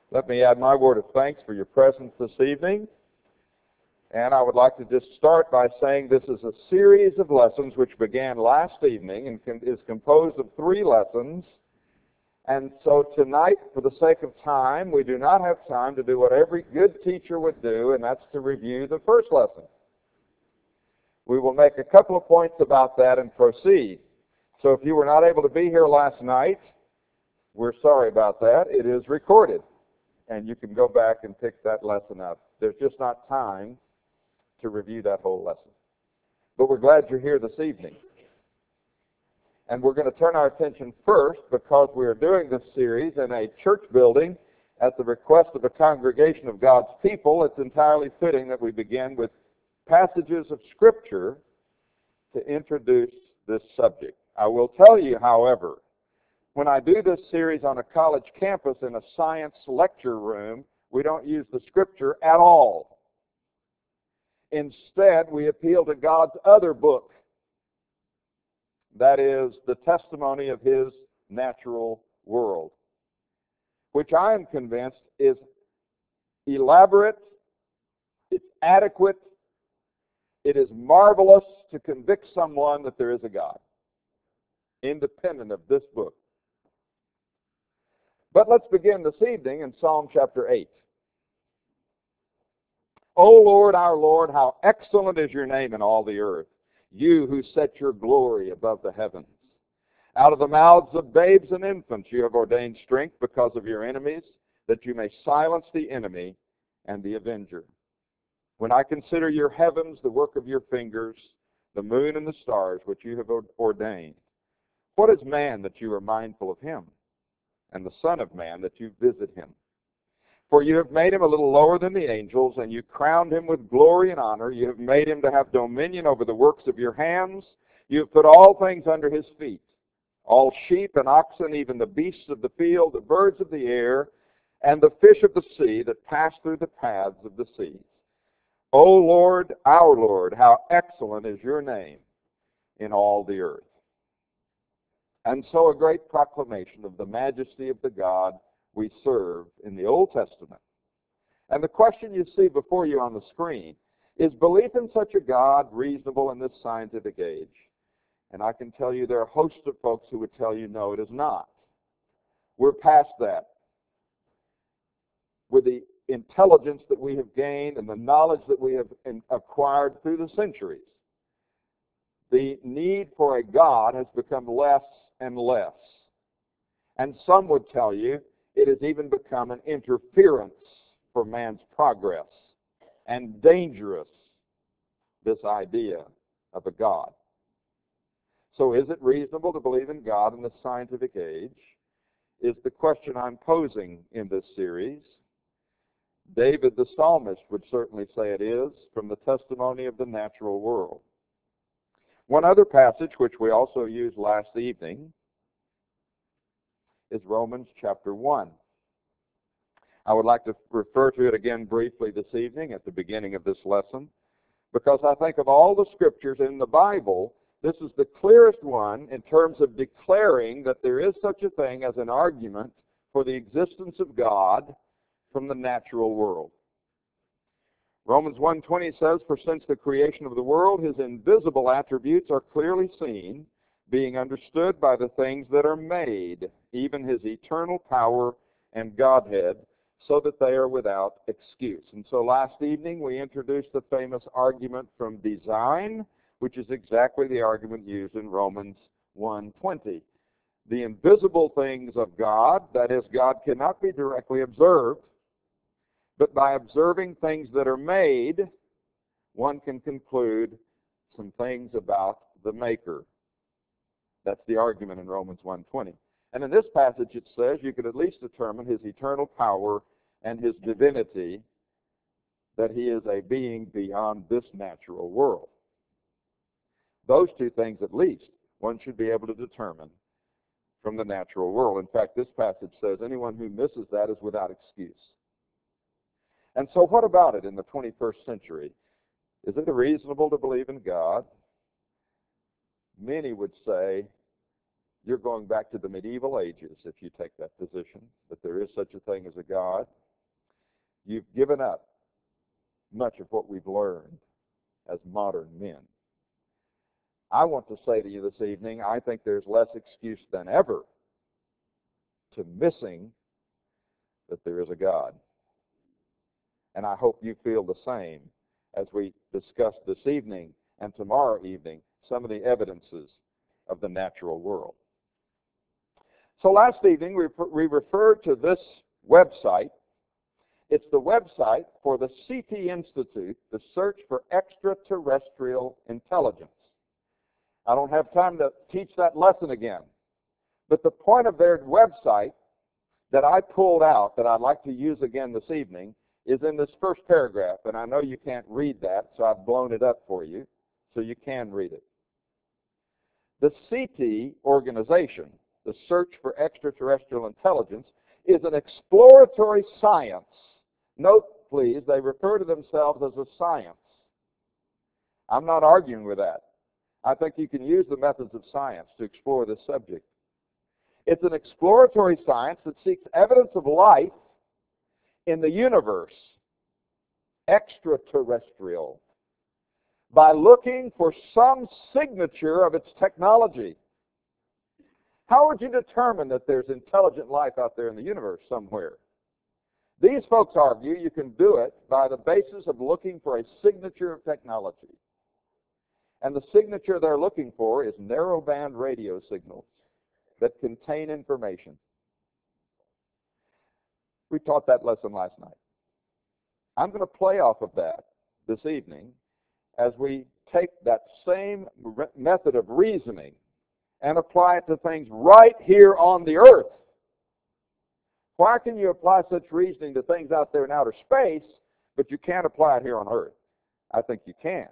Let me add my word of thanks for your presence this evening. And I would like to just start by saying this is a series of lessons which began last evening and is composed of 3 lessons. And so tonight, for the sake of time, we do not have time to do what every good teacher would do, and that's to review the first lesson. We will make a couple of points about that and proceed. So if you were not able to be here last night, we're sorry about that. It is recorded, and you can go back and pick that lesson up. There's just not time to review that whole lesson. But we're glad you're here this evening. And we're going to turn our attention first, because we are doing this series in a church building at the request of a congregation of God's people. It's entirely fitting that we begin with passages of Scripture to introduce this subject. I will tell you, however, when I do this series on a college campus in a science lecture room, we don't use the Scripture at all. Instead, we appeal to God's other book, that is, the testimony of His natural world, which I am convinced is elaborate, it's adequate, it is marvelous to convict someone that there is a God, independent of this book. But let's begin this evening in Psalm chapter 8. O Lord, our Lord, how excellent is your name in all the earth, you who set your glory above the heavens. Out of the mouths of babes and infants you have ordained strength because of your enemies, that you may silence the enemy and the avenger. When I consider your heavens, the work of your fingers, the moon and the stars which you have ordained, what is man that you are mindful of him, and the Son of Man that you visit him? For you have made him a little lower than the angels, and you crowned him with glory and honor. You have made him to have dominion over the works of your hands. You have put all things under his feet, all sheep and oxen, even the beasts of the field, the birds of the air, and the fish of the sea that pass through the paths of the seas. O Lord, our Lord, how excellent is your name in all the earth. And so a great proclamation of the majesty of the God we serve in the Old Testament. And the question you see before you on the screen, is belief in such a God reasonable in this scientific age? And I can tell you there are hosts of folks who would tell you no, it is not. We're past that. With the intelligence that we have gained and the knowledge that we have acquired through the centuries, the need for a God has become less and less. And some would tell you it has even become an interference for man's progress, and dangerous, this idea of a God. So is it reasonable to believe in God in the scientific age? Is the question I'm posing in this series. David the psalmist would certainly say it is, from the testimony of the natural world. One other passage which we also used last evening is Romans chapter 1. I would like to refer to it again briefly this evening at the beginning of this lesson, because I think of all the scriptures in the Bible, this is the clearest one in terms of declaring that there is such a thing as an argument for the existence of God from the natural world. Romans 1:20 says, "For since the creation of the world, his invisible attributes are clearly seen, being understood by the things that are made, even his eternal power and Godhead, so that they are without excuse." And so last evening we introduced the famous argument from design, which is exactly the argument used in Romans 1:20. The invisible things of God, that is, God cannot be directly observed, but by observing things that are made, one can conclude some things about the Maker. That's the argument in Romans 1:20. And in this passage it says you could at least determine his eternal power and his divinity, that he is a being beyond this natural world. Those two things at least one should be able to determine from the natural world. In fact, this passage says anyone who misses that is without excuse. And so what about it in the 21st century? Is it reasonable to believe in God? Many would say you're going back to the medieval ages if you take that position, that there is such a thing as a God. You've given up much of what we've learned as modern men. I want to say to you this evening, I think there's less excuse than ever to missing that there is a God. And I hope you feel the same as we discuss this evening and tomorrow evening some of the evidences of the natural world. So last evening we referred to this website. It's the website for the CT Institute, the Search for Extraterrestrial Intelligence. I don't have time to teach that lesson again. But the point of their website that I pulled out that I'd like to use again this evening is in this first paragraph. And I know you can't read that, so I've blown it up for you so you can read it. The CT organization, the Search for Extraterrestrial Intelligence, is an exploratory science. Note, please, they refer to themselves as a science. I'm not arguing with that. I think you can use the methods of science to explore this subject. It's an exploratory science that seeks evidence of life in the universe, extraterrestrial, by looking for some signature of its technology. How would you determine that there's intelligent life out there in the universe somewhere? These folks argue you can do it by the basis of looking for a signature of technology. And the signature they're looking for is narrowband radio signals that contain information. We taught that lesson last night. I'm going to play off of that this evening as we take that same method of reasoning and apply it to things right here on the earth. Why can you apply such reasoning to things out there in outer space, but you can't apply it here on earth? I think you can.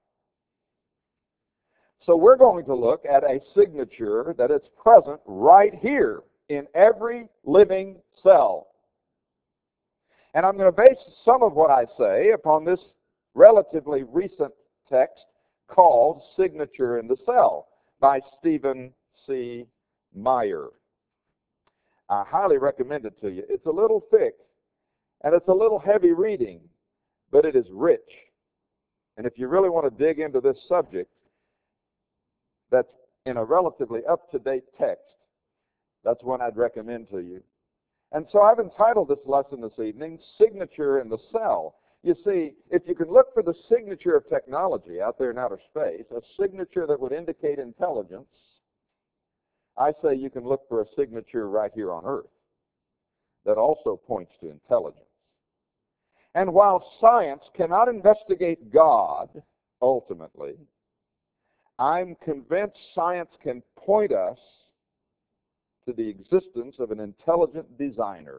So we're going to look at a signature that is present right here in every living cell. And I'm going to base some of what I say upon this relatively recent text called Signature in the Cell by Stephen C. Meyer. I highly recommend it to you. It's a little thick, and it's a little heavy reading, but it is rich. And if you really want to dig into this subject that's in a relatively up-to-date text, that's one I'd recommend to you. And so I've entitled this lesson this evening, Signature in the Cell. You see, if you can look for the signature of technology out there in outer space, a signature that would indicate intelligence, I say you can look for a signature right here on earth that also points to intelligence. And while science cannot investigate God, ultimately, I'm convinced science can point us to the existence of an intelligent designer.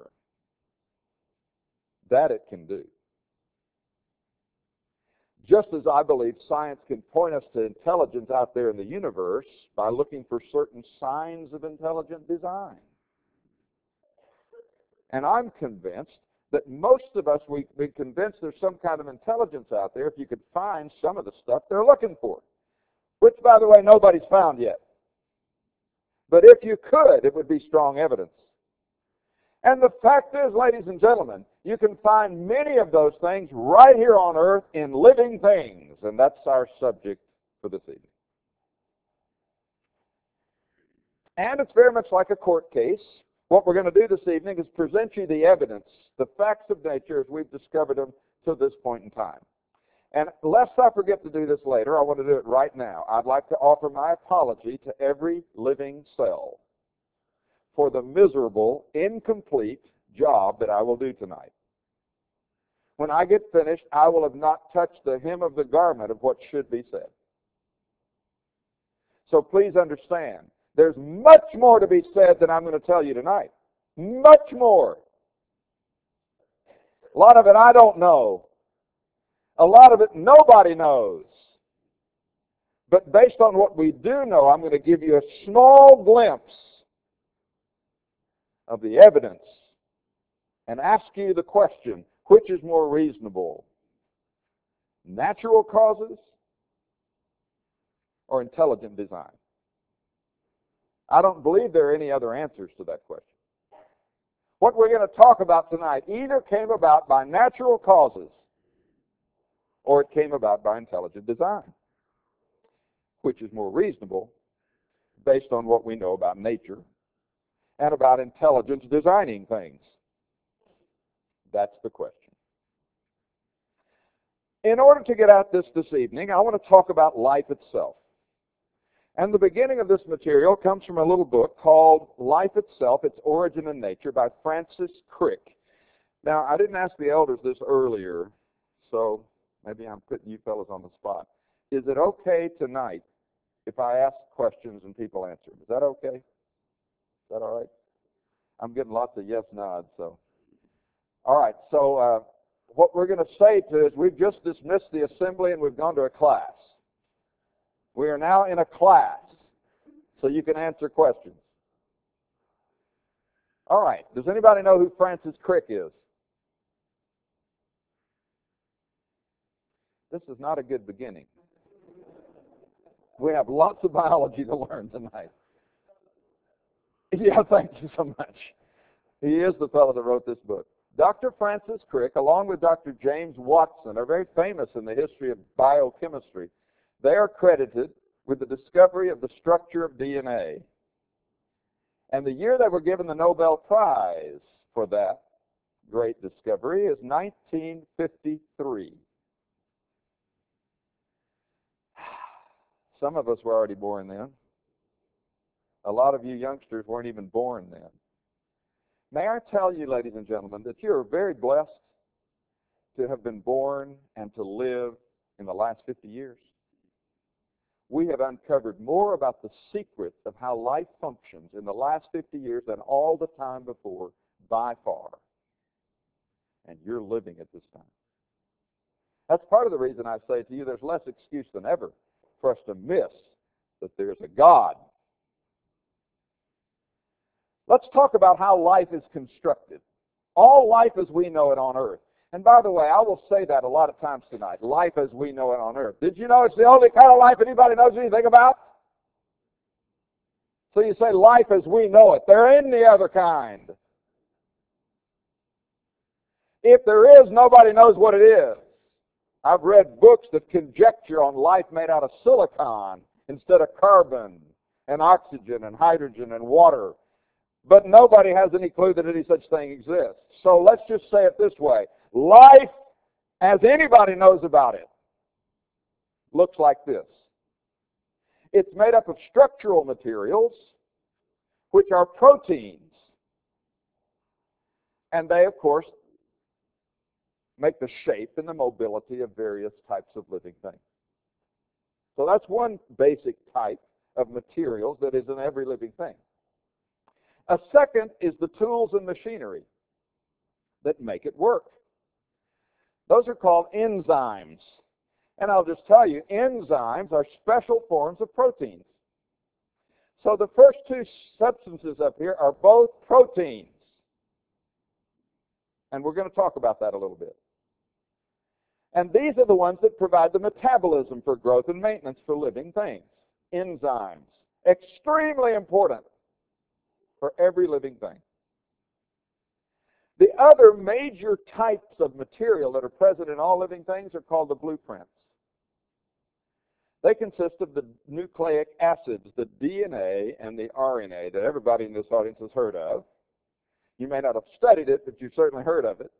That it can do. Just as I believe science can point us to intelligence out there in the universe by looking for certain signs of intelligent design. And I'm convinced that most of us, we've been convinced there's some kind of intelligence out there if you could find some of the stuff they're looking for, which, by the way, nobody's found yet. But if you could, it would be strong evidence. And the fact is, ladies and gentlemen, you can find many of those things right here on earth in living things, and that's our subject for this evening. And it's very much like a court case. What we're going to do this evening is present you the evidence, the facts of nature as we've discovered them to this point in time. And lest I forget to do this later, I want to do it right now. I'd like to offer my apology to every living cell for the miserable, incomplete job that I will do tonight. When I get finished, I will have not touched the hem of the garment of what should be said. So please understand, there's much more to be said than I'm going to tell you tonight. Much more. A lot of it I don't know. A lot of it nobody knows. But based on what we do know, I'm going to give you a small glimpse of the evidence and ask you the question, which is more reasonable? Natural causes or intelligent design? I don't believe there are any other answers to that question. What we're going to talk about tonight either came about by natural causes or it came about by intelligent design, which is more reasonable based on what we know about nature and about intelligence designing things. That's the question. In order to get at this evening, I want to talk about life itself. And the beginning of this material comes from a little book called Life Itself, Its Origin and Nature by Francis Crick. Now, I didn't ask the elders this earlier, so maybe I'm putting you fellows on the spot. Is it okay tonight if I ask questions and people answer them? Is that okay? Is that all right? I'm getting lots of yes nods, so. All right, so what we're going to say to is we've just dismissed the assembly and we've gone to a class. We are now in a class, so you can answer questions. All right, does anybody know who Francis Crick is? This is not a good beginning. We have lots of biology to learn tonight. Yeah, thank you so much. He is the fellow that wrote this book. Dr. Francis Crick, along with Dr. James Watson, are very famous in the history of biochemistry. They are credited with the discovery of the structure of DNA. And the year they were given the Nobel Prize for that great discovery is 1953. Some of us were already born then. A lot of you youngsters weren't even born then. May I tell you, ladies and gentlemen, that you are very blessed to have been born and to live in the last 50 years. We have uncovered more about the secret of how life functions in the last 50 years than all the time before, by far. And you're living at this time. That's part of the reason I say to you there's less excuse than ever for us to miss that there's a God. Let's talk about how life is constructed. All life as we know it on earth. And by the way, I will say that a lot of times tonight, life as we know it on earth. Did you know it's the only kind of life anybody knows anything about? So you say life as we know it. There ain't any other kind. If there is, nobody knows what it is. I've read books that conjecture on life made out of silicon instead of carbon and oxygen and hydrogen and water. But nobody has any clue that any such thing exists. So let's just say it this way. Life, as anybody knows about it, looks like this. It's made up of structural materials, which are proteins. And they, of course, make the shape and the mobility of various types of living things. So that's one basic type of materials that is in every living thing. A second is the tools and machinery that make it work. Those are called enzymes. And I'll just tell you, enzymes are special forms of proteins. So the first two substances up here are both proteins. And we're going to talk about that a little bit. And these are the ones that provide the metabolism for growth and maintenance for living things. Enzymes. Extremely important for every living thing. The other major types of material that are present in all living things are called the blueprints. They consist of the nucleic acids, the DNA and the RNA that everybody in this audience has heard of. You may not have studied it, but you've certainly heard of it.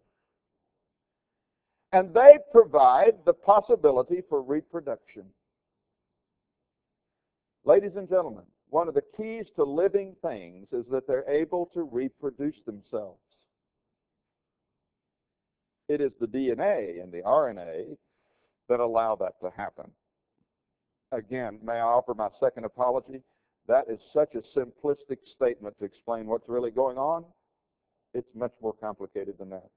And they provide the possibility for reproduction. Ladies and gentlemen, one of the keys to living things is that they're able to reproduce themselves. It is the DNA and the RNA that allow that to happen. Again, may I offer my second apology? That is such a simplistic statement to explain what's really going on. It's much more complicated than that.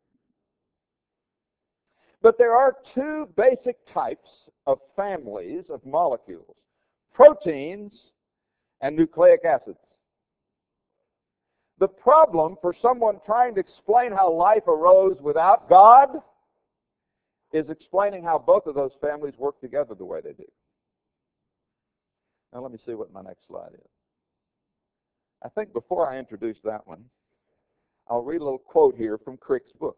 But there are two basic types of families of molecules, proteins and nucleic acids. The problem for someone trying to explain how life arose without God is explaining how both of those families work together the way they do. Now let me see what my next slide is. I think before I introduce that one, I'll read a little quote here from Crick's book.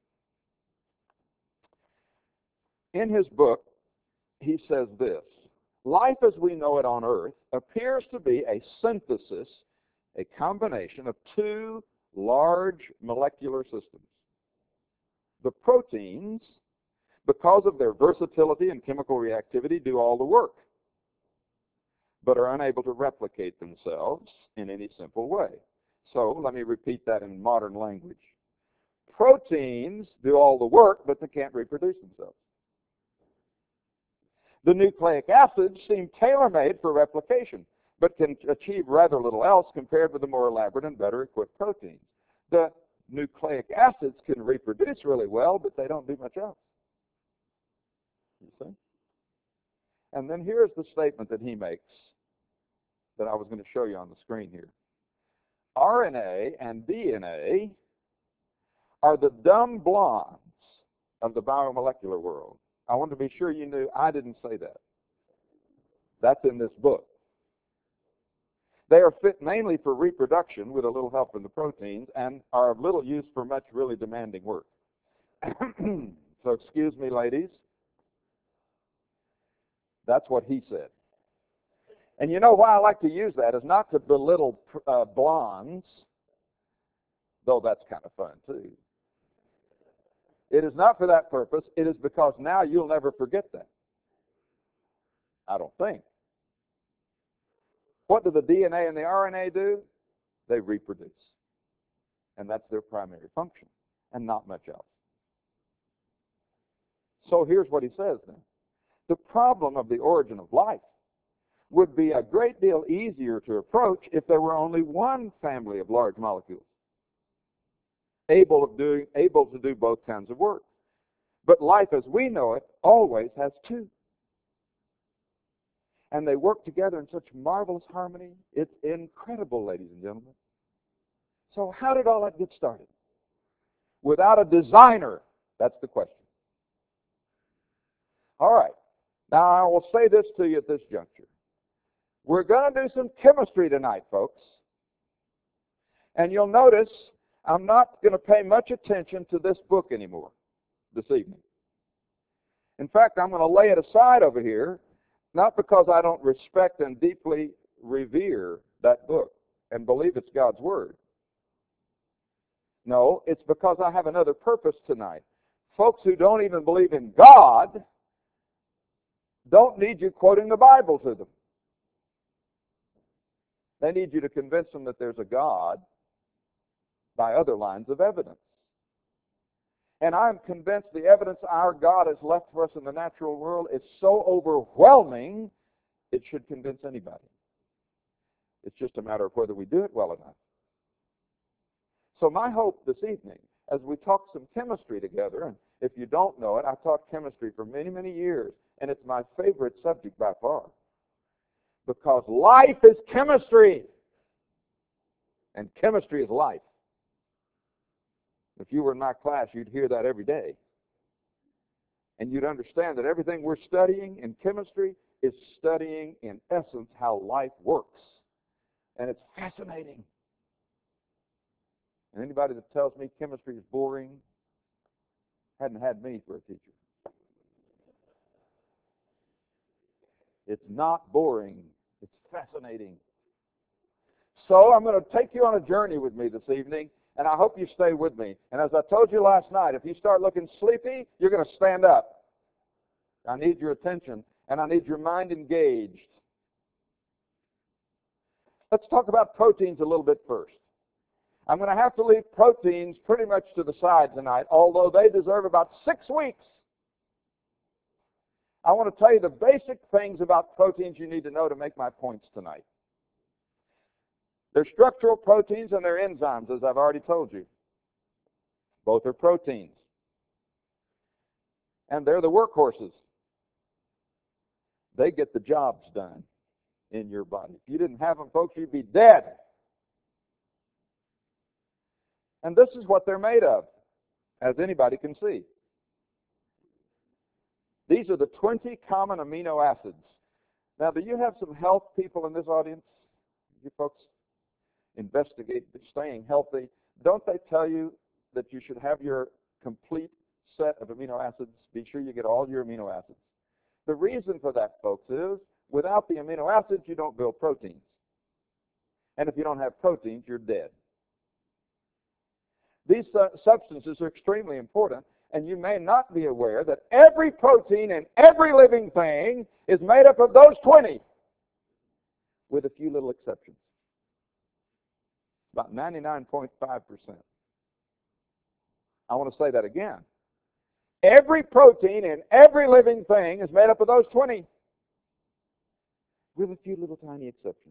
In his book, he says this: life as we know it on Earth appears to be a synthesis, a combination of two large molecular systems. The proteins, because of their versatility and chemical reactivity, do all the work, but are unable to replicate themselves in any simple way. So let me repeat that in modern language. Proteins do all the work, but they can't reproduce themselves. The nucleic acids seem tailor-made for replication, but can achieve rather little else compared with the more elaborate and better equipped proteins. The nucleic acids can reproduce really well, but they don't do much else. You see? And then here's the statement that he makes that I was going to show you on the screen here. RNA and DNA are the dumb blondes of the biomolecular world. I want to be sure you knew I didn't say that. That's in this book. They are fit mainly for reproduction with a little help from the proteins and are of little use for much really demanding work. So excuse me, ladies. That's what he said. And you know why I like to use that is not to belittle blondes, though that's kind of fun too. It is not for that purpose. It is because now you'll never forget that. I don't think. What do the DNA and the RNA do? They reproduce. And that's their primary function, and not much else. So here's what he says then. The problem of the origin of life would be a great deal easier to approach if there were only one family of large molecules able to do both kinds of work. But life as we know it always has two. And they work together in such marvelous harmony. It's incredible, ladies and gentlemen. So how did all that get started? Without a designer, that's the question. All right. Now, I will say this to you at this juncture. We're going to do some chemistry tonight, folks. And you'll notice I'm not going to pay much attention to this book anymore this evening. In fact, I'm going to lay it aside over here, not because I don't respect and deeply revere that book and believe it's God's Word. No, it's because I have another purpose tonight. Folks who don't even believe in God don't need you quoting the Bible to them. They need you to convince them that there's a God by other lines of evidence. And I'm convinced the evidence our God has left for us in the natural world is so overwhelming, it should convince anybody. It's just a matter of whether we do it well enough. So my hope this evening, as we talk some chemistry together, and if you don't know it, I taught chemistry for many, many years, and it's my favorite subject by far. Because life is chemistry, and chemistry is life. If you were in my class, you'd hear that every day. And you'd understand that everything we're studying in chemistry is studying, in essence, how life works. And it's fascinating. And anybody that tells me chemistry is boring hadn't had me for a teacher. It's not boring. It's fascinating. So I'm going to take you on a journey with me this evening, and I hope you stay with me. And as I told you last night, if you start looking sleepy, you're going to stand up. I need your attention, and I need your mind engaged. Let's talk about proteins a little bit first. I'm going to have to leave proteins pretty much to the side tonight, although they deserve about 6 weeks. I want to tell you the basic things about proteins you need to know to make my points tonight. They're structural proteins and they're enzymes, as I've already told you. Both are proteins. And they're the workhorses. They get the jobs done in your body. If you didn't have them, folks, you'd be dead. And this is what they're made of, as anybody can see. These are the 20 common amino acids. Now, do you have some health people in this audience? You folks? investigate staying healthy, don't they tell you that you should have your complete set of amino acids? Be sure you get all your amino acids. The reason for that, folks, is without the amino acids, you don't build proteins. And if you don't have proteins, you're dead. These substances are extremely important, and you may not be aware that every protein in every living thing is made up of those 20, with a few little exceptions. About 99.5%. I want to say that again. Every protein in every living thing is made up of those 20, with a few little tiny exceptions.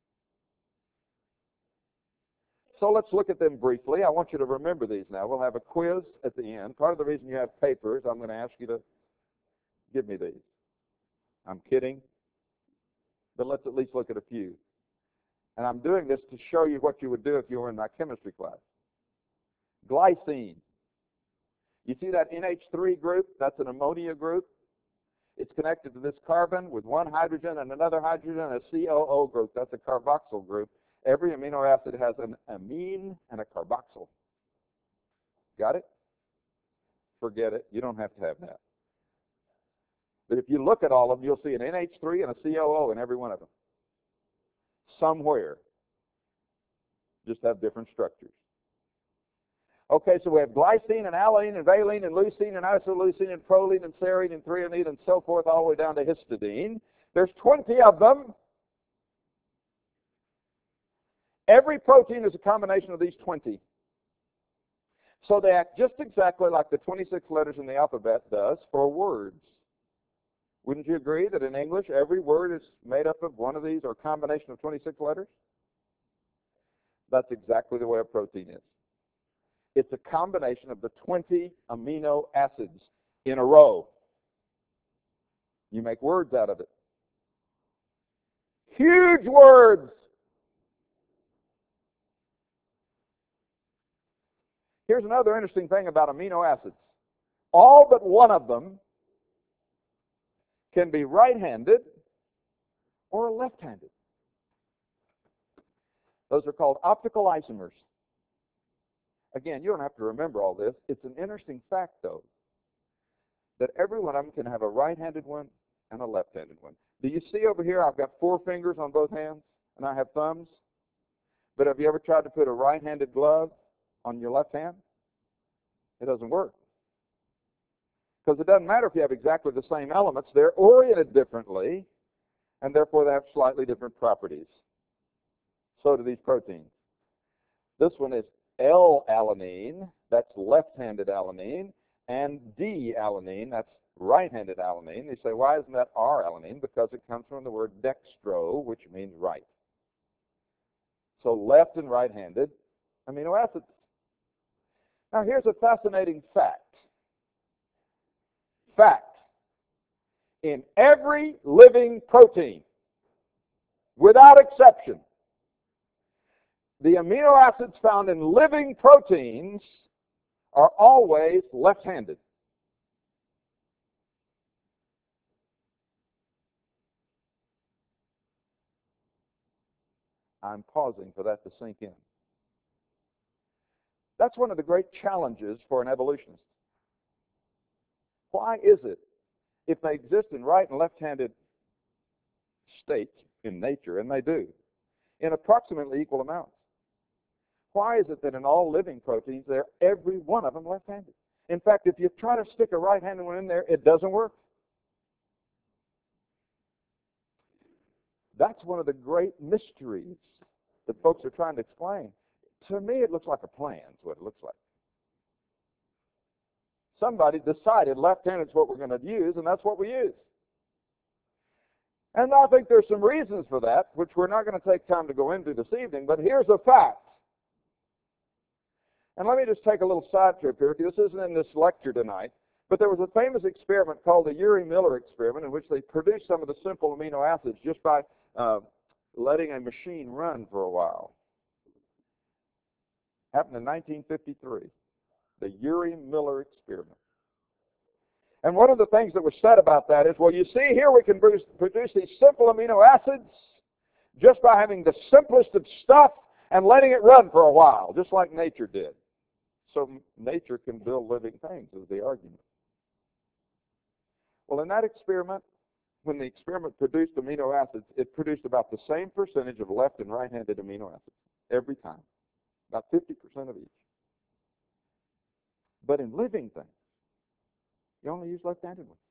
So let's look at them briefly. I want you to remember these now. We'll have a quiz at the end. Part of the reason you have papers, I'm going to ask you to give me these. I'm kidding, but let's at least look at a few. And I'm doing this to show you what you would do if you were in my chemistry class. Glycine. You see that NH3 group? That's an ammonia group. It's connected to this carbon with one hydrogen and another hydrogen, and a COO group. That's a carboxyl group. Every amino acid has an amine and a carboxyl. Got it? Forget it. You don't have to have that. But if you look at all of them, you'll see an NH3 and a COO in every one of them. Somewhere. Just have different structures. Okay, so we have glycine and alanine and valine and leucine and isoleucine and proline and serine and threonine and so forth all the way down to histidine. There's 20 of them. Every protein is a combination of these 20. So they act just exactly like the 26 letters in the alphabet does for words. Wouldn't you agree that in English every word is made up of one of these or a combination of 26 letters? That's exactly the way a protein is. It's a combination of the 20 amino acids in a row. You make words out of it. Huge words. Here's another interesting thing about amino acids. All but one of them can be right-handed or left-handed. Those are called optical isomers. Again, you don't have to remember all this. It's an interesting fact, though, that every one of them can have a right-handed one and a left-handed one. Do you see over here I've got 4 fingers on both hands, and I have thumbs? But have you ever tried to put a right-handed glove on your left hand? It doesn't work. Because it doesn't matter if you have exactly the same elements. They're oriented differently, and therefore they have slightly different properties. So do these proteins. This one is L-alanine, that's left-handed alanine, and D-alanine, that's right-handed alanine. They say, why isn't that R-alanine? Because it comes from the word dextro, which means right. So left and right-handed amino acids. Now here's a fascinating fact. In every living protein, without exception, the amino acids found in living proteins are always left-handed. I'm pausing for that to sink in. That's one of the great challenges for an evolutionist. Why is it, if they exist in right and left-handed states in nature, and they do, in approximately equal amounts, why is it that in all living proteins, they're every one of them left-handed? In fact, if you try to stick a right-handed one in there, it doesn't work. That's one of the great mysteries that folks are trying to explain. To me, it looks like a plan, is what it looks like. Somebody decided left-handed is what we're going to use, and that's what we use. And I think there's some reasons for that, which we're not going to take time to go into this evening, but here's a fact. And let me just take a little side trip here. This isn't in this lecture tonight, but there was a famous experiment called the Urey-Miller experiment in which they produced some of the simple amino acids just by letting a machine run for a while. Happened in 1953, the Urey-Miller experiment. And one of the things that was said about that is, well, you see here we can produce these simple amino acids just by having the simplest of stuff, and letting it run for a while, just like nature did. So nature can build living things, is the argument. Well, in that experiment, when the experiment produced amino acids, it produced about the same percentage of left and right-handed amino acids every time, about 50% of each. But in living things, you only use left-handed ones.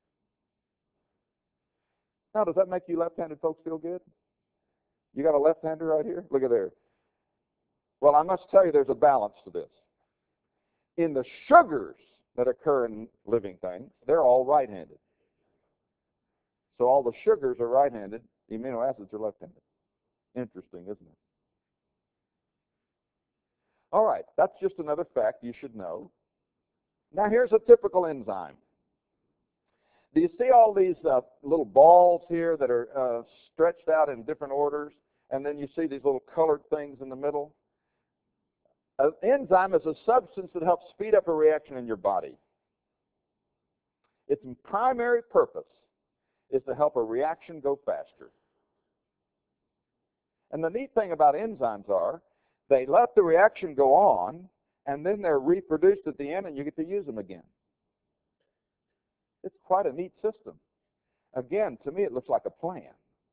Now, does that make you left-handed folks feel good? You got a left-hander right here? Look at there. Well, I must tell you there's a balance to this. In the sugars that occur in living things, they're all right-handed. So all the sugars are right-handed, the amino acids are left-handed. Interesting, isn't it? All right, that's just another fact you should know. Now here's a typical enzyme. Do you see all these little balls here that are stretched out in different orders? And then you see these little colored things in the middle? An enzyme is a substance that helps speed up a reaction in your body. Its primary purpose is to help a reaction go faster. And the neat thing about enzymes are they let the reaction go on, and then they're reproduced at the end, and you get to use them again. It's quite a neat system. Again, to me, it looks like a plan.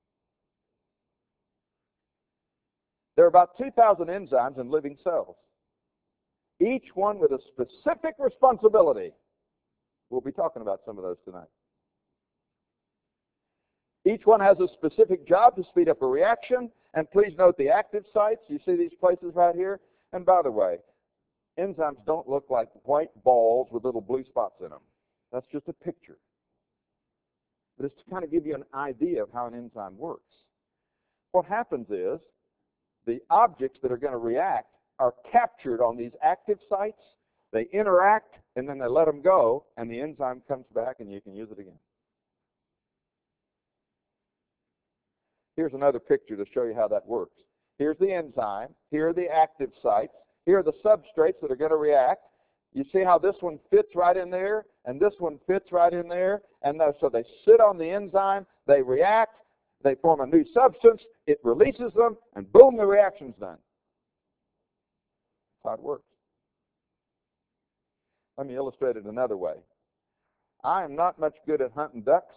There are about 2,000 enzymes in living cells, each one with a specific responsibility. We'll be talking about some of those tonight. Each one has a specific job to speed up a reaction, and please note the active sites. You see these places right here? And by the way, enzymes don't look like white balls with little blue spots in them. That's just a picture. But it's to kind of give you an idea of how an enzyme works. What happens is the objects that are going to react are captured on these active sites. They interact, and then they let them go, and the enzyme comes back, and you can use it again. Here's another picture to show you how that works. Here's the enzyme. Here are the active sites. Here are the substrates that are going to react. You see how this one fits right in there, and this one fits right in there, and so they sit on the enzyme, they react, they form a new substance, it releases them, and boom, the reaction's done. That's how it works. Let me illustrate it another way. I am not much good at hunting ducks,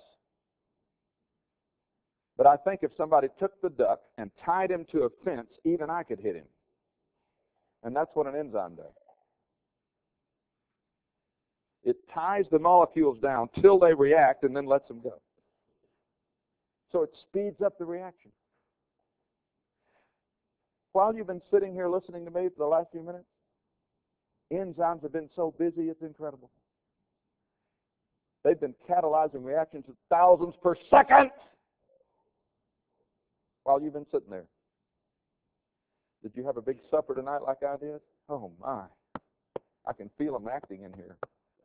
but I think if somebody took the duck and tied him to a fence, even I could hit him. And that's what an enzyme does. It ties the molecules down till they react and then lets them go. So it speeds up the reaction. While you've been sitting here listening to me for the last few minutes, enzymes have been so busy, it's incredible. They've been catalyzing reactions at thousands per second while you've been sitting there. Did you have a big supper tonight like I did? Oh, my. I can feel them acting in here.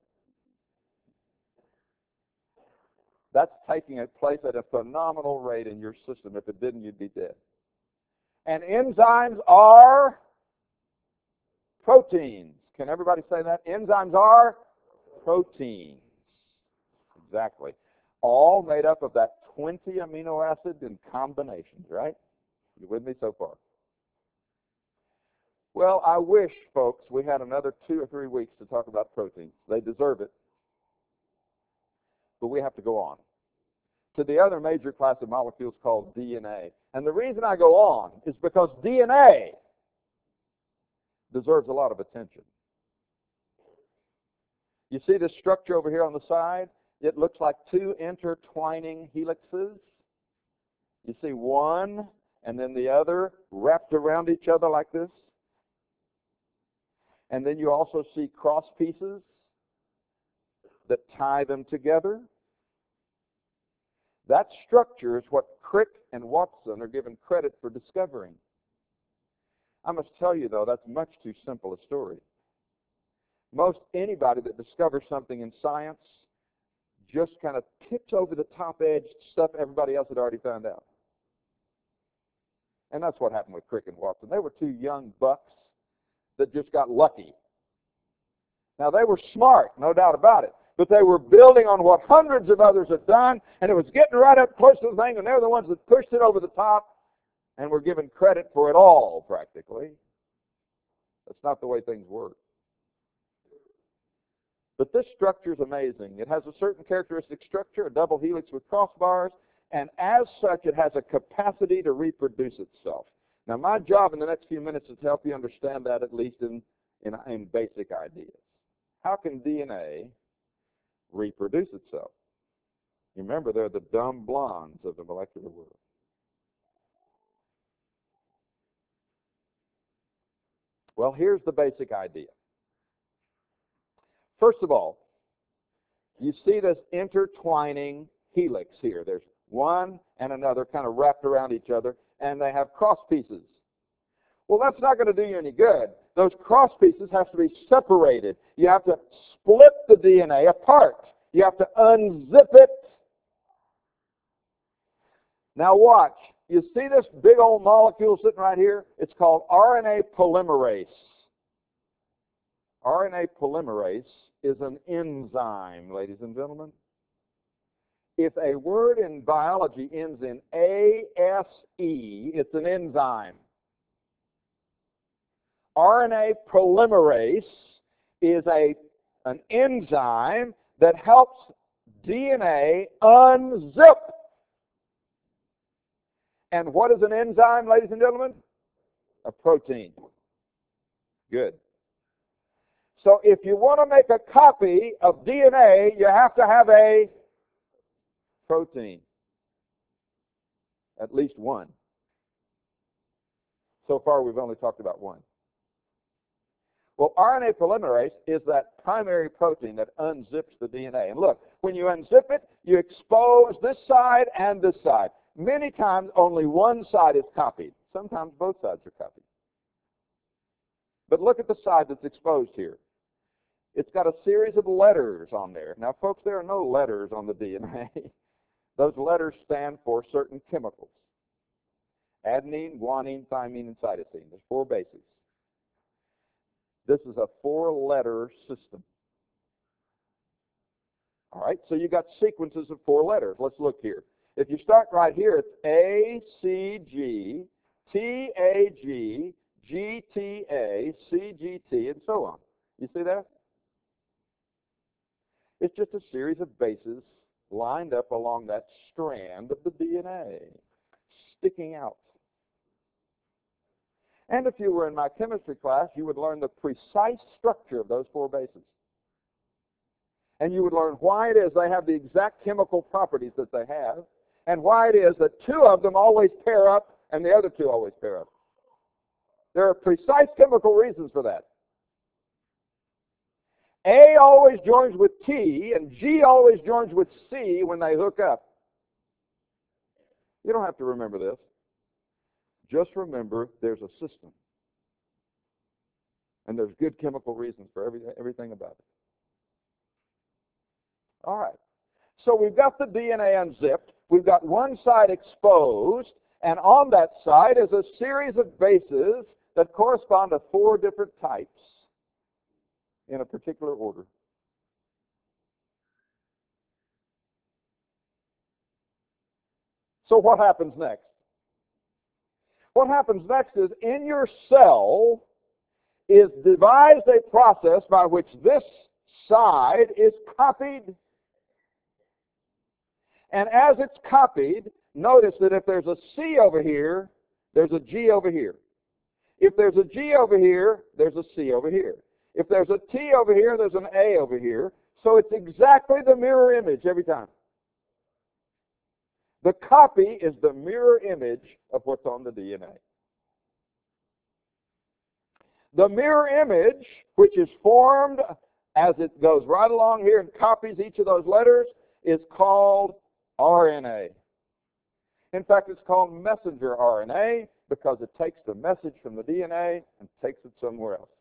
That's taking place at a phenomenal rate in your system. If it didn't, you'd be dead. And enzymes are proteins. Can everybody say that? Enzymes are proteins. Exactly. All made up of that 20 amino acid in combinations, right? You with me so far? Well, I wish, folks, we had another 2 or 3 weeks to talk about proteins. They deserve it. But we have to go on to the other major class of molecules called DNA. And the reason I go on is because DNA deserves a lot of attention. You see this structure over here on the side? It looks like 2 intertwining helixes. You see one and then the other wrapped around each other like this. And then you also see cross pieces that tie them together. That structure is what Crick and Watson are given credit for discovering. I must tell you, though, that's much too simple a story. Most anybody that discovers something in science just kind of tips over the top edge stuff everybody else had already found out. And that's what happened with Crick and Watson. They were 2 young bucks that just got lucky. Now, they were smart, no doubt about it, but they were building on what hundreds of others had done, and it was getting right up close to the thing, and they were the ones that pushed it over the top, and we're given credit for it all, practically. That's not the way things work. But this structure is amazing. It has a certain characteristic structure, a double helix with crossbars, and as such, it has a capacity to reproduce itself. Now, my job in the next few minutes is to help you understand that, at least in basic ideas. How can DNA reproduce itself? You remember, they're the dumb blondes of the molecular world. Well, here's the basic idea. First of all, you see this intertwining helix here. There's one and another kind of wrapped around each other, and they have cross pieces. Well, that's not going to do you any good. Those cross pieces have to be separated. You have to split the DNA apart. You have to unzip it. Now watch. You see this big old molecule sitting right here? It's called RNA polymerase. RNA polymerase is an enzyme, ladies and gentlemen. If a word in biology ends in ASE, it's an enzyme. RNA polymerase is an enzyme that helps DNA unzip. And what is an enzyme, ladies and gentlemen? A protein. Good. So if you want to make a copy of DNA, you have to have a protein. At least one. So far, we've only talked about one. Well, RNA polymerase is that primary protein that unzips the DNA. And look, when you unzip it, you expose this side and this side. Many times, only one side is copied. Sometimes both sides are copied. But look at the side that's exposed here. It's got a series of letters on there. Now, folks, there are no letters on the DNA. Those letters stand for certain chemicals. Adenine, guanine, thymine, and cytosine. There's 4 bases. This is a 4-letter system. All right, so you got sequences of 4 letters. Let's look here. If you start right here, it's A, C, G, T, A, G, G, T, A, C, G, T, and so on. You see that? It's just a series of bases lined up along that strand of the DNA, sticking out. And if you were in my chemistry class, you would learn the precise structure of those 4 bases. And you would learn why it is they have the exact chemical properties that they have, and why it is that 2 of them always pair up and the other 2 always pair up. There are precise chemical reasons for that. A always joins with T, and G always joins with C when they hook up. You don't have to remember this. Just remember there's a system. And there's good chemical reasons for everything about it. All right. So we've got the DNA unzipped. We've got one side exposed. And on that side is a series of bases that correspond to 4 different types in a particular order. So what happens next? What happens next is in your cell is devised a process by which this side is copied. And as it's copied, notice that if there's a C over here, there's a G over here. If there's a G over here, there's a C over here. If there's a T over here, there's an A over here. So it's exactly the mirror image every time. The copy is the mirror image of what's on the DNA. The mirror image, which is formed as it goes right along here and copies each of those letters, is called RNA. In fact, it's called messenger RNA because it takes the message from the DNA and takes it somewhere else.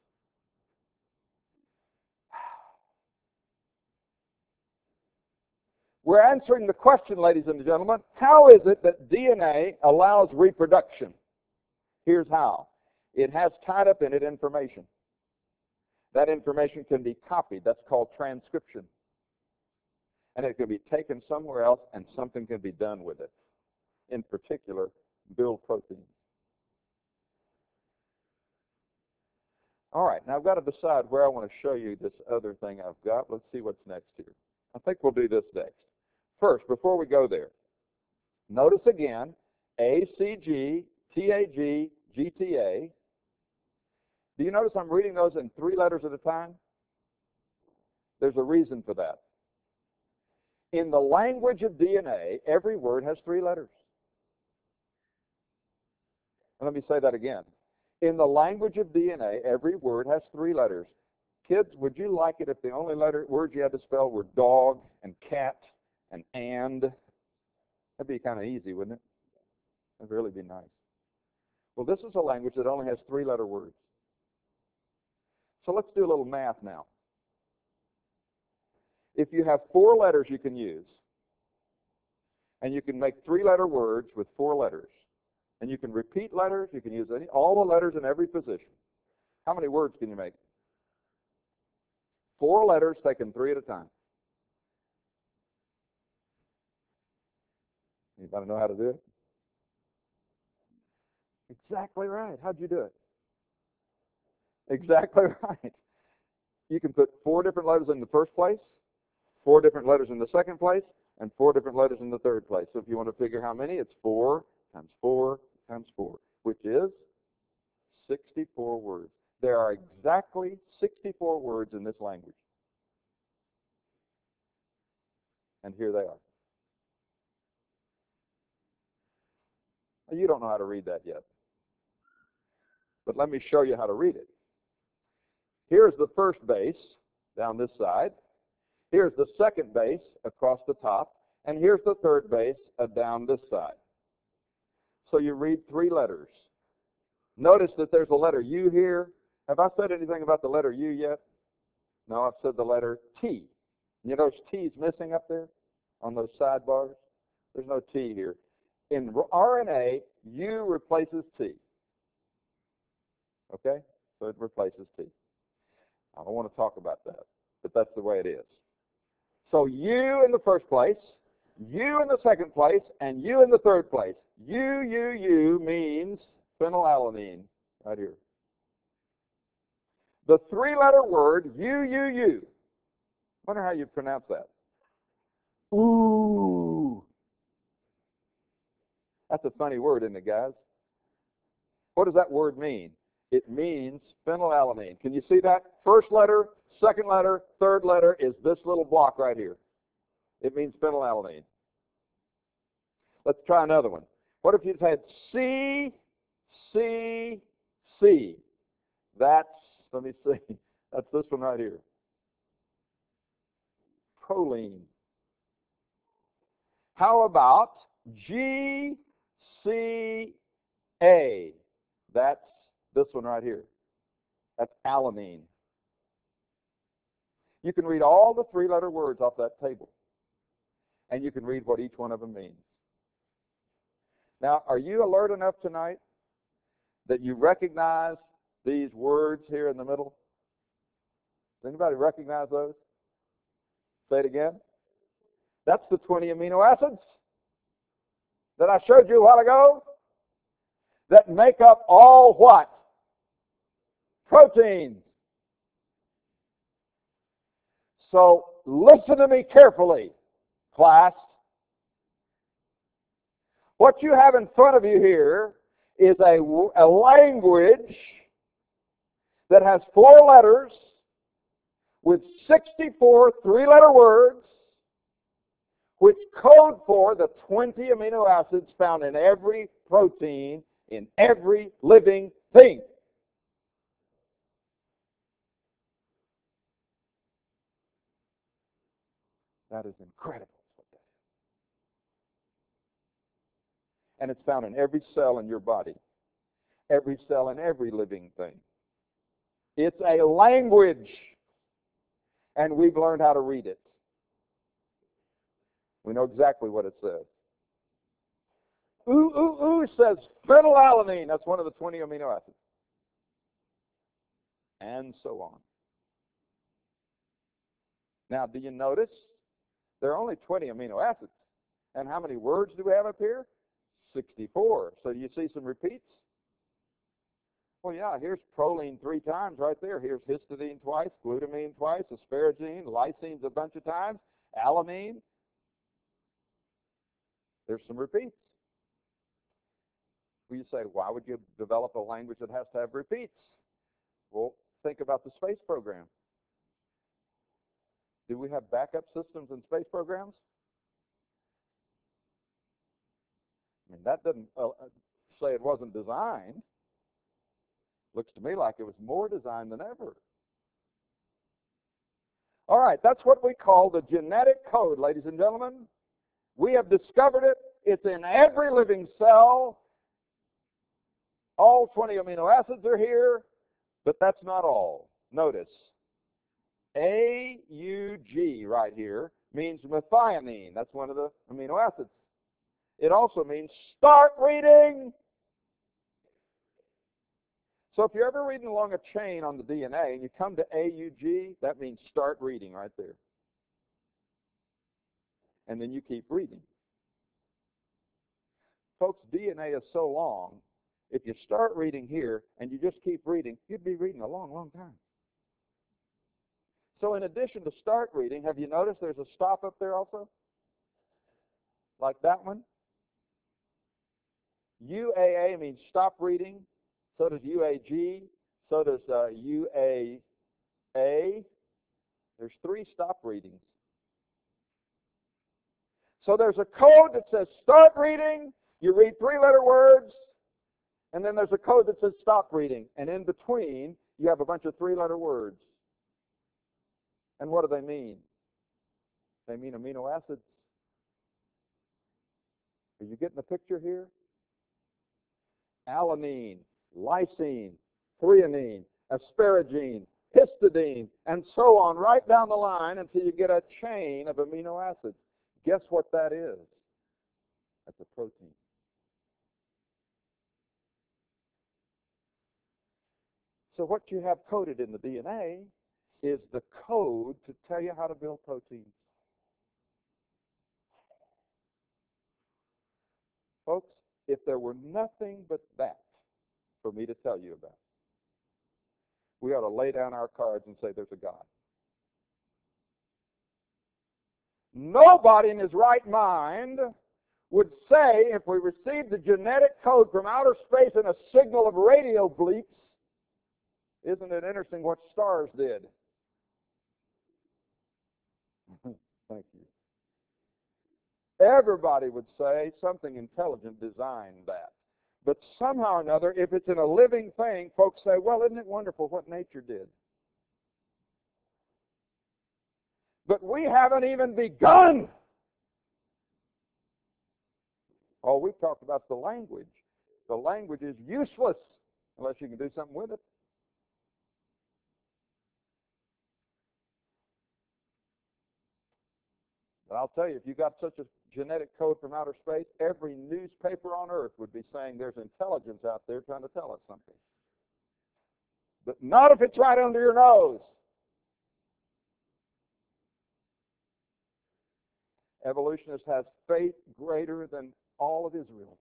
We're answering the question, ladies and gentlemen, how is it that DNA allows reproduction? Here's how. It has tied up in it information. That information can be copied. That's called transcription. And it can be taken somewhere else and something can be done with it. In particular, build proteins. All right, now I've got to decide where I want to show you this other thing I've got. Let's see what's next here. I think we'll do this next. First, before we go there, notice again, ACG, TAG, GTA. Do you notice I'm reading those in 3 letters at a time? There's a reason for that. In the language of DNA, every word has 3 letters. Let me say that again. In the language of DNA, every word has 3 letters. Kids, would you like it if the only words you had to spell were dog and cat and? That'd be kind of easy, wouldn't it? That'd really be nice. Well, this is a language that only has 3-letter words. So let's do a little math now. If you have 4 letters you can use, and you can make 3-letter words with 4 letters, and you can repeat letters, you can use all the letters in every position, how many words can you make? 4 letters taken 3 at a time. Anybody know how to do it? Exactly right. How'd you do it? Exactly right. You can put 4 different letters in the first place, 4 different letters in the second place, and 4 different letters in the third place. So if you want to figure how many, it's 4 times 4 times 4, which is 64 words. There are exactly 64 words in this language. And here they are. You don't know how to read that yet. But let me show you how to read it. Here's the first base down this side. Here's the second base across the top. And here's the third base down this side. So you read 3 letters. Notice that there's a letter U here. Have I said anything about the letter U yet? No, I've said the letter T. You notice T's missing up there on those sidebars? There's no T here. In RNA, U replaces T. Okay? So it replaces T. I don't want to talk about that, but that's the way it is. So U in the first place, U in the second place, and U in the third place. U means phenylalanine, right here. The 3-letter word, U. Wonder how you pronounce that. Ooh. That's a funny word, isn't it, guys? What does that word mean? It means phenylalanine. Can you see that? First letter, second letter, third letter is this little block right here. It means phenylalanine. Let's try another one. What if you had C? That's, let me see, that's this one right here. Proline. How about GCA? That's this one right here. That's alanine. You can read all the 3-letter words off that table, and you can read what each one of them means. Now, are you alert enough tonight that you recognize these words here in the middle? Does anybody recognize those? Say it again. That's the 20 amino acids that I showed you a while ago that make up all what? Proteins. So listen to me carefully, class. What you have in front of you here is a language that has 4 letters with 64 3-letter words which code for the 20 amino acids found in every protein in every living thing. That is incredible. And it's found in every cell in your body, every cell in every living thing. It's a language, and we've learned how to read it. We know exactly what it says. Ooh says phenylalanine. That's one of the 20 amino acids. And so on. Now, do you notice there are only 20 amino acids? And how many words do we have up here? 64. So do you see some repeats? Well, yeah, here's proline 3 times right there. Here's histidine twice, glutamine twice, asparagine, lysines a bunch of times, alanine. There's some repeats. Well, you say, why would you develop a language that has to have repeats? Well, think about the space program. Do we have backup systems in space programs? I mean, that doesn't say it wasn't designed. Looks to me like it was more designed than ever. All right, that's what we call the genetic code, ladies and gentlemen. We have discovered it. It's in every living cell. All 20 amino acids are here, but that's not all. Notice, AUG right here means methionine. That's one of the amino acids. It also means start reading. So if you're ever reading along a chain on the DNA and you come to AUG, that means start reading right there. And then you keep reading. Folks, DNA is so long, if you start reading here and you just keep reading, you'd be reading a long, long time. So in addition to start reading, have you noticed there's a stop up there also? Like that one? UAA means stop reading. So does UAG. So does UAA. There's 3 stop readings. So there's a code that says start reading. You read 3-letter words. And then there's a code that says stop reading. And in between, you have a bunch of 3-letter words. And what do they mean? They mean amino acids. Are you getting the picture here? Alanine, lysine, threonine, asparagine, histidine, and so on, right down the line until you get a chain of amino acids. Guess what that is? That's a protein. So what you have coded in the DNA is the code to tell you how to build proteins. Folks, if there were nothing but that for me to tell you about, we ought to lay down our cards and say there's a God. Nobody in his right mind would say, if we received the genetic code from outer space in a signal of radio bleeps, isn't it interesting what stars did? Thank you. Everybody would say something intelligent designed that. But somehow or another, if it's in a living thing, folks say, well, isn't it wonderful what nature did? But we haven't even begun. All we've talked about is the language. The language is useless unless you can do something with it. But I'll tell you, if you got such a genetic code from outer space, every newspaper on earth would be saying there's intelligence out there trying to tell us something. But not if it's right under your nose. Evolutionists have faith greater than all of Israel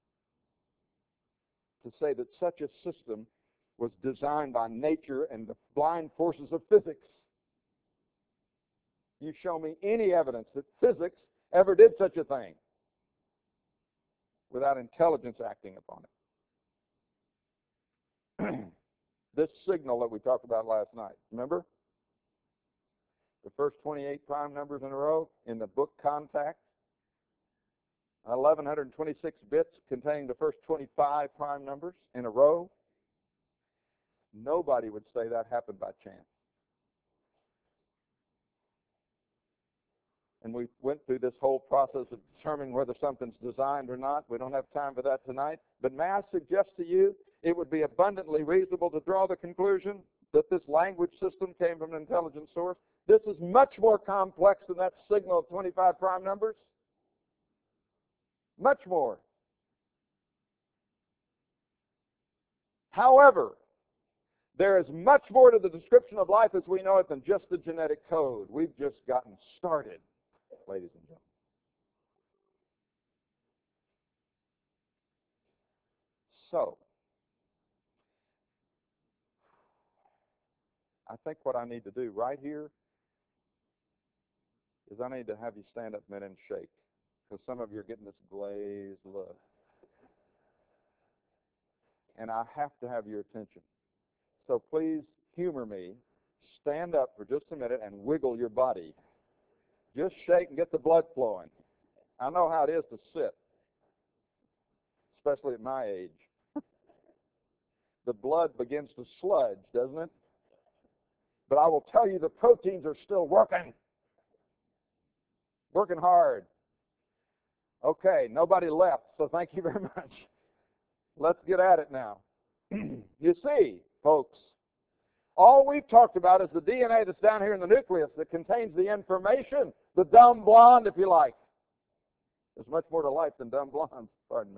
to say that such a system was designed by nature and the blind forces of physics. You show me any evidence that physics ever did such a thing without intelligence acting upon it. This signal that we talked about last night, remember? The first 28 prime numbers in a row in the book Contact. 1,126 bits containing the first 25 prime numbers in a row. Nobody would say that happened by chance. And we went through this whole process of determining whether something's designed or not. We don't have time for that tonight. But may I suggest to you, it would be abundantly reasonable to draw the conclusion that this language system came from an intelligent source. This is much more complex than that signal of 25 prime numbers. Much more. However, there is much more to the description of life as we know it than just the genetic code. We've just gotten started, ladies and gentlemen. So, I think what I need to do right here is I need to have you stand up a minute and shake, because some of you are getting this glazed look. And I have to have your attention. So please humor me. Stand up for just a minute and wiggle your body. Just shake and get the blood flowing. I know how it is to sit, especially at my age. The blood begins to sludge, doesn't it? But I will tell you, the proteins are still working hard. Okay, nobody left, so thank you very much. Let's get at it now. You see, folks, all we've talked about is the DNA that's down here in the nucleus that contains the information, the dumb blonde, if you like. There's much more to life than dumb blondes, pardon me.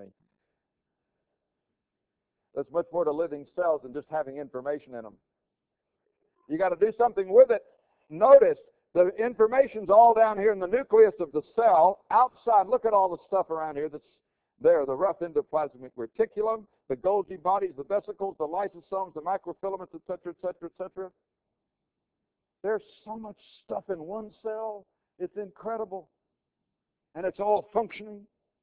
There's much more to living cells than just having information in them. You got to do something with it. Notice the information's all down here in the nucleus of the cell. Outside, look at all the stuff around here that's there, the rough endoplasmic reticulum, the Golgi bodies, the vesicles, the lysosomes, the microfilaments, etc., etc., etc. There's so much stuff in one cell. It's incredible. And it's all functioning.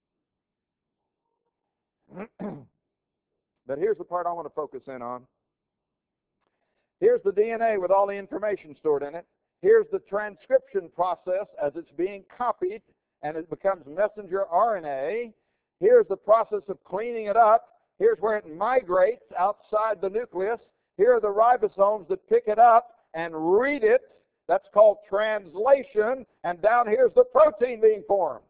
But here's the part I want to focus in on. Here's the DNA with all the information stored in it. Here's the transcription process as it's being copied, and it becomes messenger RNA. Here's the process of cleaning it up. Here's where it migrates outside the nucleus. Here are the ribosomes that pick it up and read it. That's called translation. And down here's the protein being formed.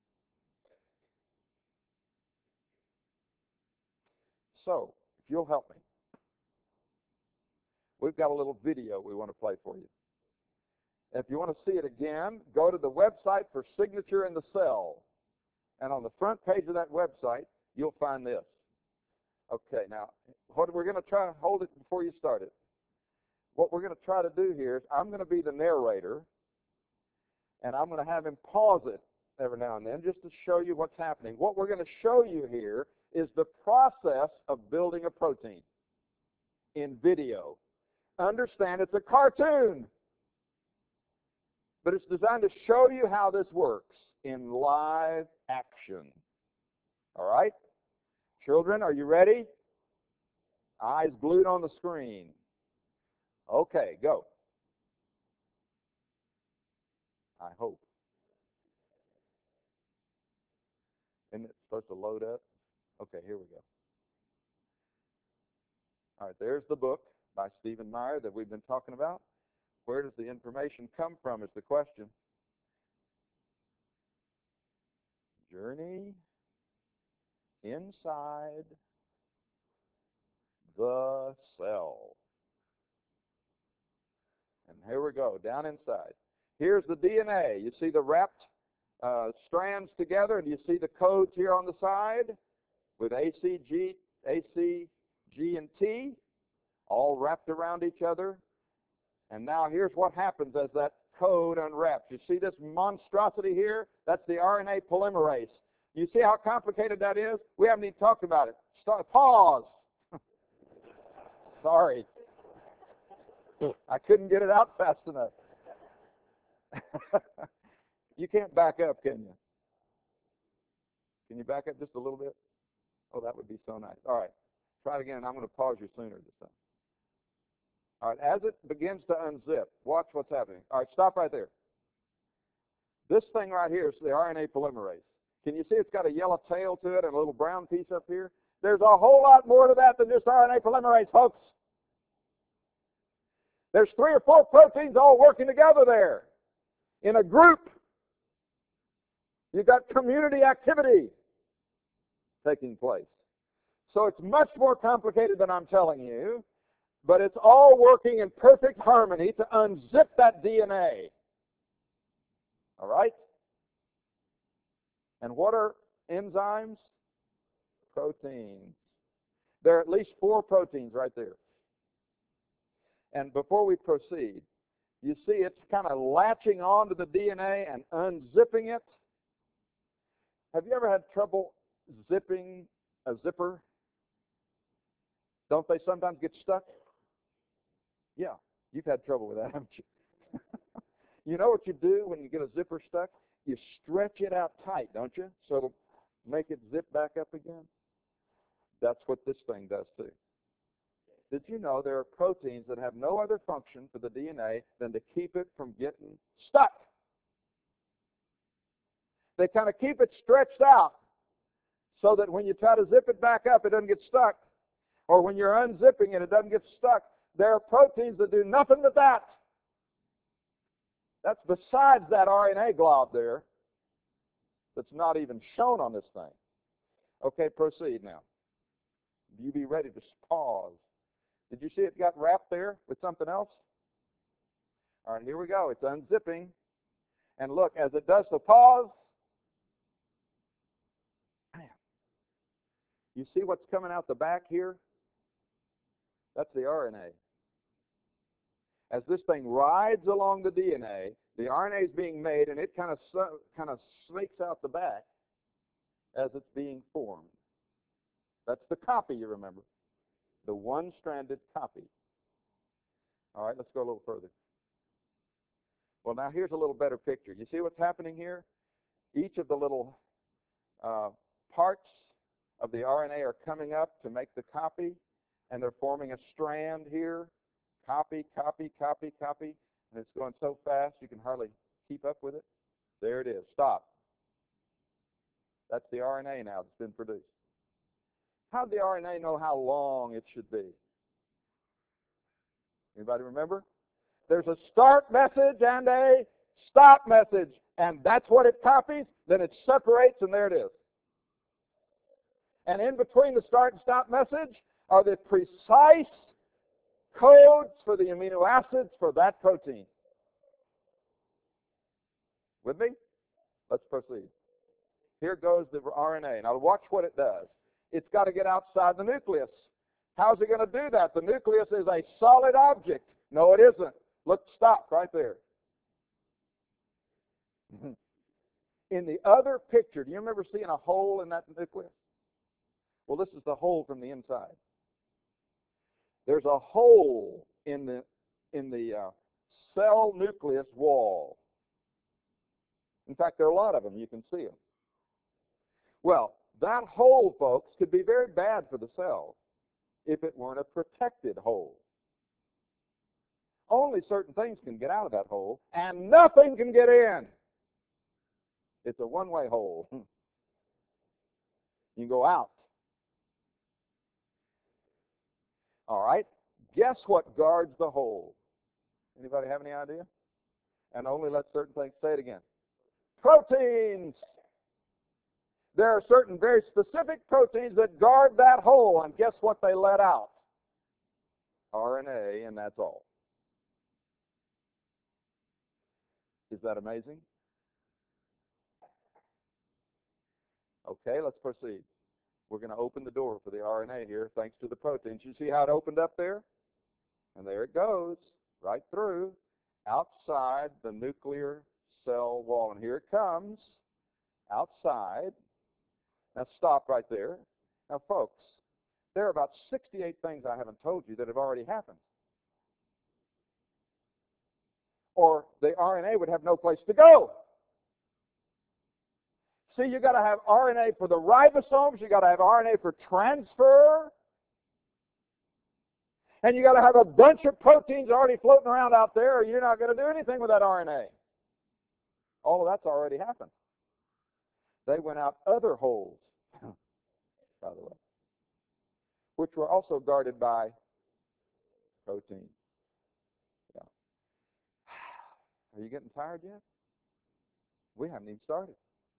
So, if you'll help me, we've got a little video we want to play for you. If you want to see it again, go to the website for Signature in the Cell. And on the front page of that website, you'll find this. Okay, now, what we're going to try to hold it before you start it. What we're going to try to do here is I'm going to be the narrator, and I'm going to have him pause it every now and then just to show you what's happening. What we're going to show you here is the process of building a protein in video. Understand, it's a cartoon, but it's designed to show you how this works in live action. All right? Children, are you ready? Eyes glued on the screen. Okay, go. I hope. Isn't it supposed to load up? Okay, here we go. All right, there's the book by Stephen Meyer that we've been talking about. Where does the information come from is the question. Journey inside the cell. And here we go, down inside. Here's the DNA. You see the wrapped strands together, and you see the codes here on the side with A, C, G, and T, all wrapped around each other. And now here's what happens as that code unwraps. You see this monstrosity here? That's the RNA polymerase. You see how complicated that is? We haven't even talked about it. Pause. Sorry. I couldn't get it out fast enough. You can't back up, can you? Can you back up just a little bit? Oh, that would be so nice. All right. Try it again. I'm going to pause you sooner this time. All right. As it begins to unzip, watch what's happening. All right. Stop right there. This thing right here is the RNA polymerase. Can you see it's got a yellow tail to it and a little brown piece up here? There's a whole lot more to that than just RNA polymerase, folks. There's 3 or 4 proteins all working together there in a group. You've got community activity taking place. So it's much more complicated than I'm telling you, but it's all working in perfect harmony to unzip that DNA. All right? And what are enzymes? Proteins. There are at least 4 proteins right there. And before we proceed, you see it's kind of latching onto the DNA and unzipping it. Have you ever had trouble zipping a zipper? Don't they sometimes get stuck? Yeah. You've had trouble with that, haven't you? You know what you do when you get a zipper stuck? You stretch it out tight, don't you? So it'll make it zip back up again. That's what this thing does too. Did you know there are proteins that have no other function for the DNA than to keep it from getting stuck? They kind of keep it stretched out so that when you try to zip it back up, it doesn't get stuck. Or when you're unzipping it, it doesn't get stuck. There are proteins that do nothing but that. That's besides that RNA glob there that's not even shown on this thing. Okay, proceed now. You be ready to pause. Did you see it got wrapped there with something else? All right, here we go. It's unzipping. And look, as it does the pause, you see what's coming out the back here? That's the RNA. As this thing rides along the DNA, the RNA is being made, and it kind of snakes out the back as it's being formed. That's the copy, you remember. The one-stranded copy. All right, let's go a little further. Well, now here's a little better picture. You see what's happening here? Each of the little parts of the RNA are coming up to make the copy, and they're forming a strand here. Copy, copy, copy, copy. And it's going so fast you can hardly keep up with it. There it is. Stop. That's the RNA now that's been produced. How did the RNA know how long it should be? Anybody remember? There's a start message and a stop message, and that's what it copies. Then it separates, and there it is. And in between the start and stop message are the precise codes for the amino acids for that protein. With me? Let's proceed. Here goes the RNA. Now watch what it does. It's got to get outside the nucleus. How's it going to do that? The nucleus is a solid object. No, it isn't. Look, stop right there. In the other picture, do you remember seeing a hole in that nucleus? Well, this is the hole from the inside. There's a hole in the cell nucleus wall. In fact, there are a lot of them. You can see them. Well, that hole, folks, could be very bad for the cell if it weren't a protected hole. Only certain things can get out of that hole, and nothing can get in. It's a one-way hole. You can go out. All right. Guess what guards the hole? Anybody have any idea? And only let certain things. Say it again. Proteins. There are certain very specific proteins that guard that hole, and guess what they let out? RNA, and that's all. Is that amazing? Okay, let's proceed. We're going to open the door for the RNA here, thanks to the proteins. You see how it opened up there? And there it goes, right through, outside the nuclear cell wall. And here it comes, outside. Now stop right there. Now, folks, there are about 68 things I haven't told you that have already happened. Or the RNA would have no place to go. See, you got to have RNA for the ribosomes, you got to have RNA for transfer, and you got to have a bunch of proteins already floating around out there, or you're not going to do anything with that RNA. All of that's already happened. They went out other holes, by the way, which were also guarded by proteins. Yeah. Are you getting tired yet? We haven't even started.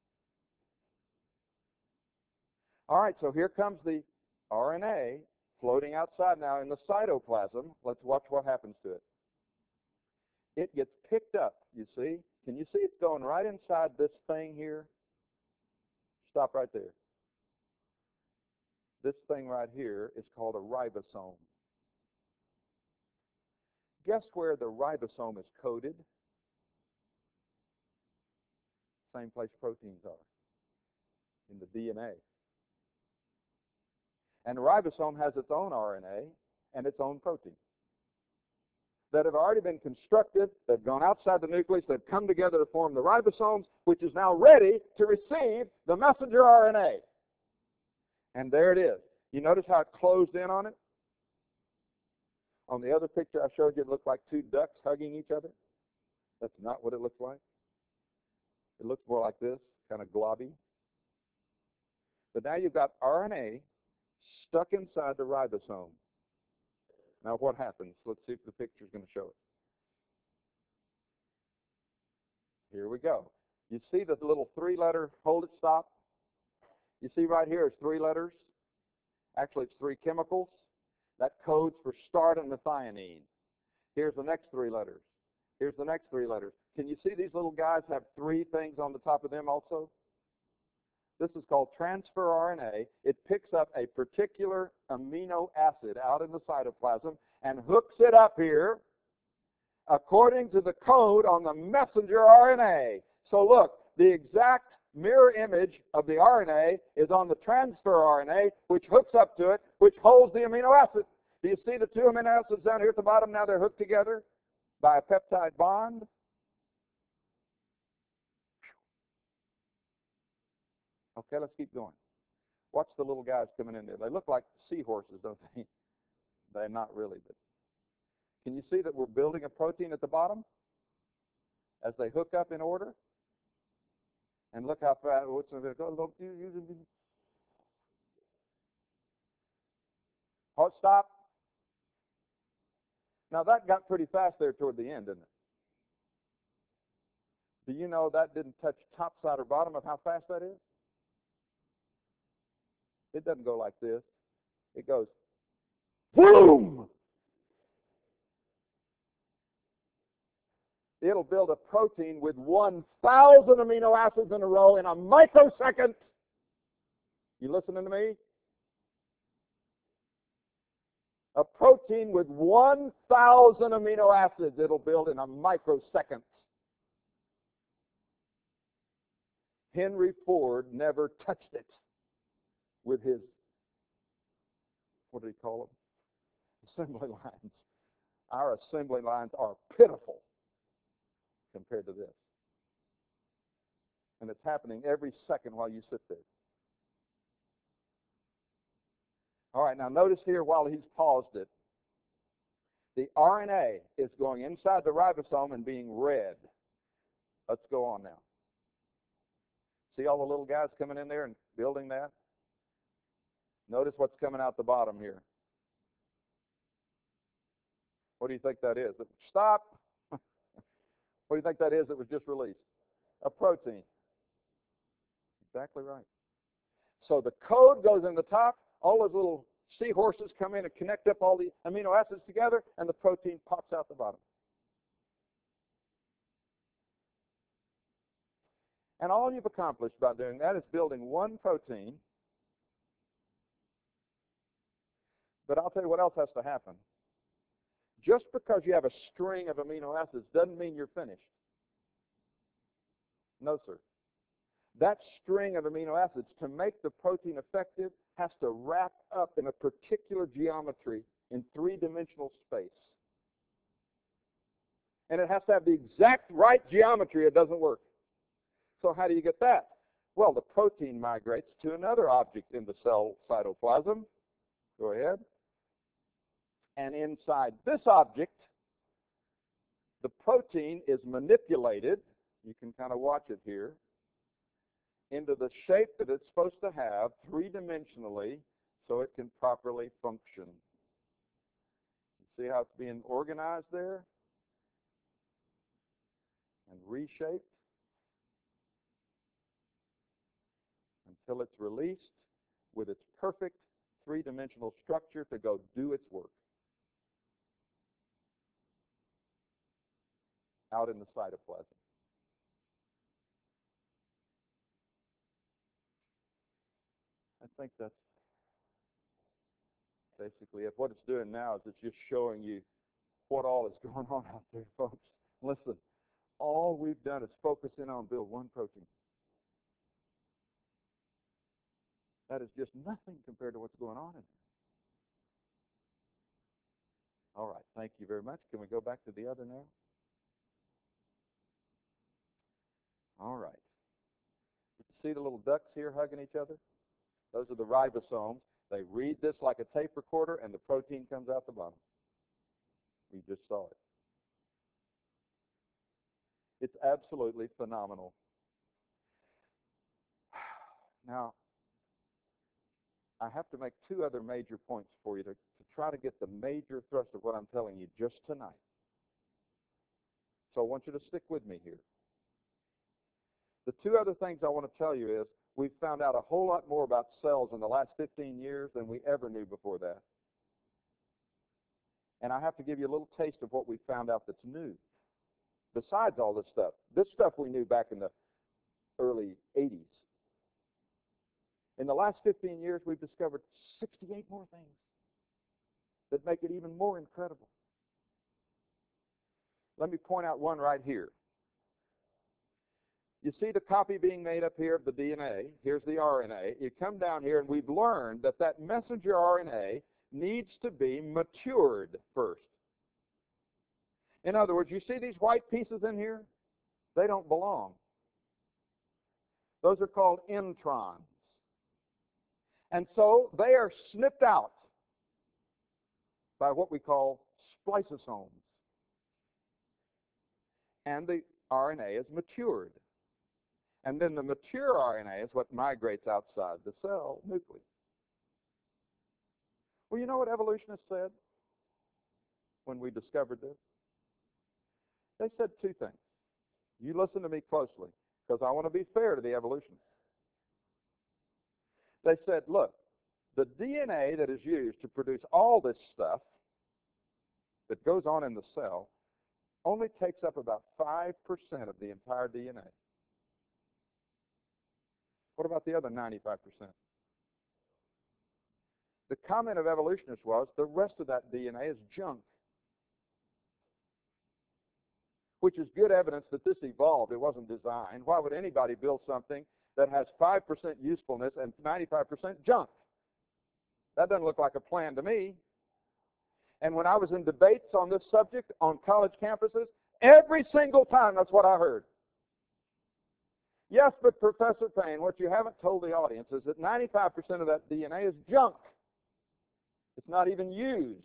All right, so here comes the RNA floating outside now in the cytoplasm. Let's watch what happens to it. It gets picked up, you see. Can you see it's going right inside this thing here? Stop right there. This thing right here is called a ribosome. Guess where the ribosome is coded? Same place proteins are, in the DNA. And the ribosome has its own RNA and its own protein. that have already been constructed, they've gone outside the nucleus, they've come together to form the ribosomes, which is now ready to receive the messenger RNA. And there it is. You notice how it closed in on it? On the other picture I showed you, it looked like two ducks hugging each other. That's not what it looks like. It looks more like this, kind of globby. But now you've got RNA stuck inside the ribosome. Now what happens? Let's see if the picture's going to show it. Here we go. You see the little three-letter hold it, stop? You see right here it's three letters. Actually, it's three chemicals. That codes for start and methionine. Here's the next three letters. Here's the next three letters. Can you see these little guys have three things on the top of them also? This is called transfer RNA. It picks up a particular amino acid out in the cytoplasm and hooks it up here according to the code on the messenger RNA. So look, the exact mirror image of the RNA is on the transfer RNA, which hooks up to it, which holds the amino acid. Do you see the two amino acids down here at the bottom? Now they're hooked together by a peptide bond. Okay, let's keep going. Watch the little guys coming in there. They look like seahorses, don't they? They're not really, but can you see that we're building a protein at the bottom as they hook up in order? And look how fast. Hold, stop. Now that got pretty fast there toward the end, didn't it? Do you know that didn't touch top side or bottom of how fast that is? It doesn't go like this. It goes boom. It'll build a protein with 1,000 amino acids in a row in a microsecond. You listening to me? A protein with 1,000 amino acids it'll build in a microsecond. Henry Ford never touched it with his, what do you call them? Assembly lines. Our assembly lines are pitiful compared to this. And it's happening every second while you sit there. All right, now notice here while he's paused it, the RNA is going inside the ribosome and being read. Let's go on now. See all the little guys coming in there and building that? Notice what's coming out the bottom here. What do you think that is? Stop. What do you think that is that was just released? A protein. Exactly right. So the code goes in the top. All those little seahorses come in and connect up all the amino acids together, and the protein pops out the bottom. And all you've accomplished by doing that is building one protein. But I'll tell you what else has to happen. Just because you have a string of amino acids doesn't mean you're finished. No, sir. That string of amino acids, to make the protein effective, has to wrap up in a particular geometry in three-dimensional space. And it has to have the exact right geometry. It doesn't work. So how do you get that? Well, the protein migrates to another object in the cell cytoplasm. Go ahead. And inside this object, the protein is manipulated. You can kind of watch it here. Into the shape that it's supposed to have three-dimensionally so it can properly function. You see how it's being organized there? And reshaped until it's released with its perfect three-dimensional structure to go do its work out in the cytoplasm. I think that's basically it. What it's doing now is it's just showing you what all is going on out there, folks. Listen, all we've done is focus in on build one protein. That is just nothing compared to what's going on in there. All right, thank you very much. Can we go back to the other now? All right. See the little ducks here hugging each other? Those are the ribosomes. They read this like a tape recorder, and the protein comes out the bottom. We just saw it. It's absolutely phenomenal. Now, I have to make two other major points for you to try to get the major thrust of what I'm telling you just tonight. So I want you to stick with me here. The two other things I want to tell you is we've found out a whole lot more about cells in the last 15 years than we ever knew before that. And I have to give you a little taste of what we found out that's new. Besides all this stuff. This stuff we knew back in the early 80s. In the last 15 years, we've discovered 68 more things that make it even more incredible. Let me point out one right here. You see the copy being made up here of the DNA. Here's the RNA. You come down here, and we've learned that that messenger RNA needs to be matured first. In other words, you see these white pieces in here? They don't belong. Those are called introns. And so they are snipped out by what we call spliceosomes. And the RNA is matured. And then the mature RNA is what migrates outside the cell nucleus. Well, you know what evolutionists said when we discovered this? They said two things. You listen to me closely, because I want to be fair to the evolutionists. They said, look, the DNA that is used to produce all this stuff that goes on in the cell only takes up about 5% of the entire DNA. What about the other 95%? The comment of evolutionists was the rest of that DNA is junk, which is good evidence that this evolved. It wasn't designed. Why would anybody build something that has 5% usefulness and 95% junk? That doesn't look like a plan to me. And when I was in debates on this subject on college campuses, every single time that's what I heard. Yes, but Professor Payne, what you haven't told the audience is that 95% of that DNA is junk. It's not even used.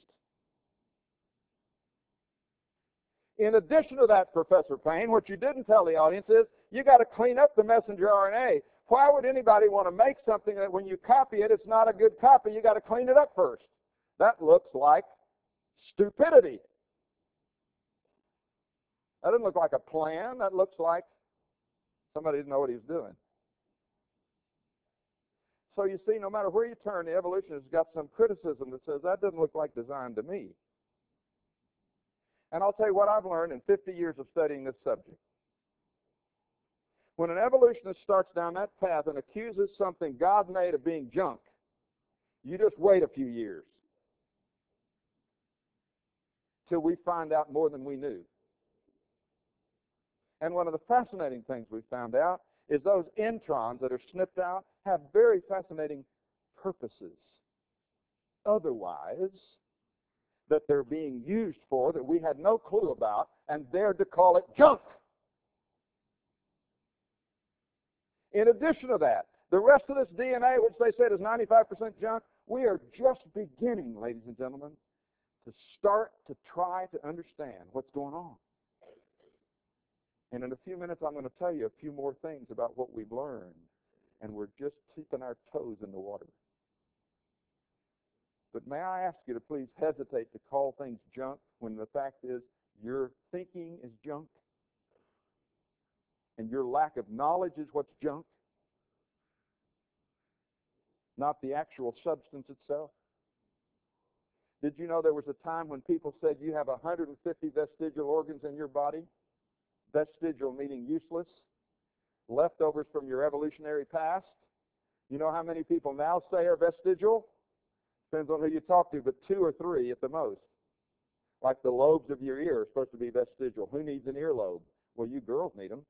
In addition to that, Professor Payne, what you didn't tell the audience is you got to clean up the messenger RNA. Why would anybody want to make something that when you copy it, it's not a good copy? You got to clean it up first. That looks like stupidity. That doesn't look like a plan. That looks like somebody didn't know what he was doing. So you see, no matter where you turn, the evolutionists got some criticism that says that doesn't look like design to me. And I'll tell you what I've learned in 50 years of studying this subject. When an evolutionist starts down that path and accuses something God made of being junk, you just wait a few years till we find out more than we knew. And one of the fascinating things we found out is those introns that are snipped out have very fascinating purposes. Otherwise, that they're being used for that we had no clue about and dared to call it junk. In addition to that, the rest of this DNA, which they said is 95% junk, we are just beginning, ladies and gentlemen, to start to try to understand what's going on. And in a few minutes, I'm going to tell you a few more things about what we've learned. And we're just keeping our toes in the water. But may I ask you to please hesitate to call things junk when the fact is your thinking is junk and your lack of knowledge is what's junk, not the actual substance itself. Did you know there was a time when people said you have 150 vestigial organs in your body? Vestigial meaning useless, leftovers from your evolutionary past. You know how many people now say are vestigial? Depends on who you talk to, but 2 or 3 at the most. Like the lobes of your ear are supposed to be vestigial. Who needs an earlobe? Well, you girls need them.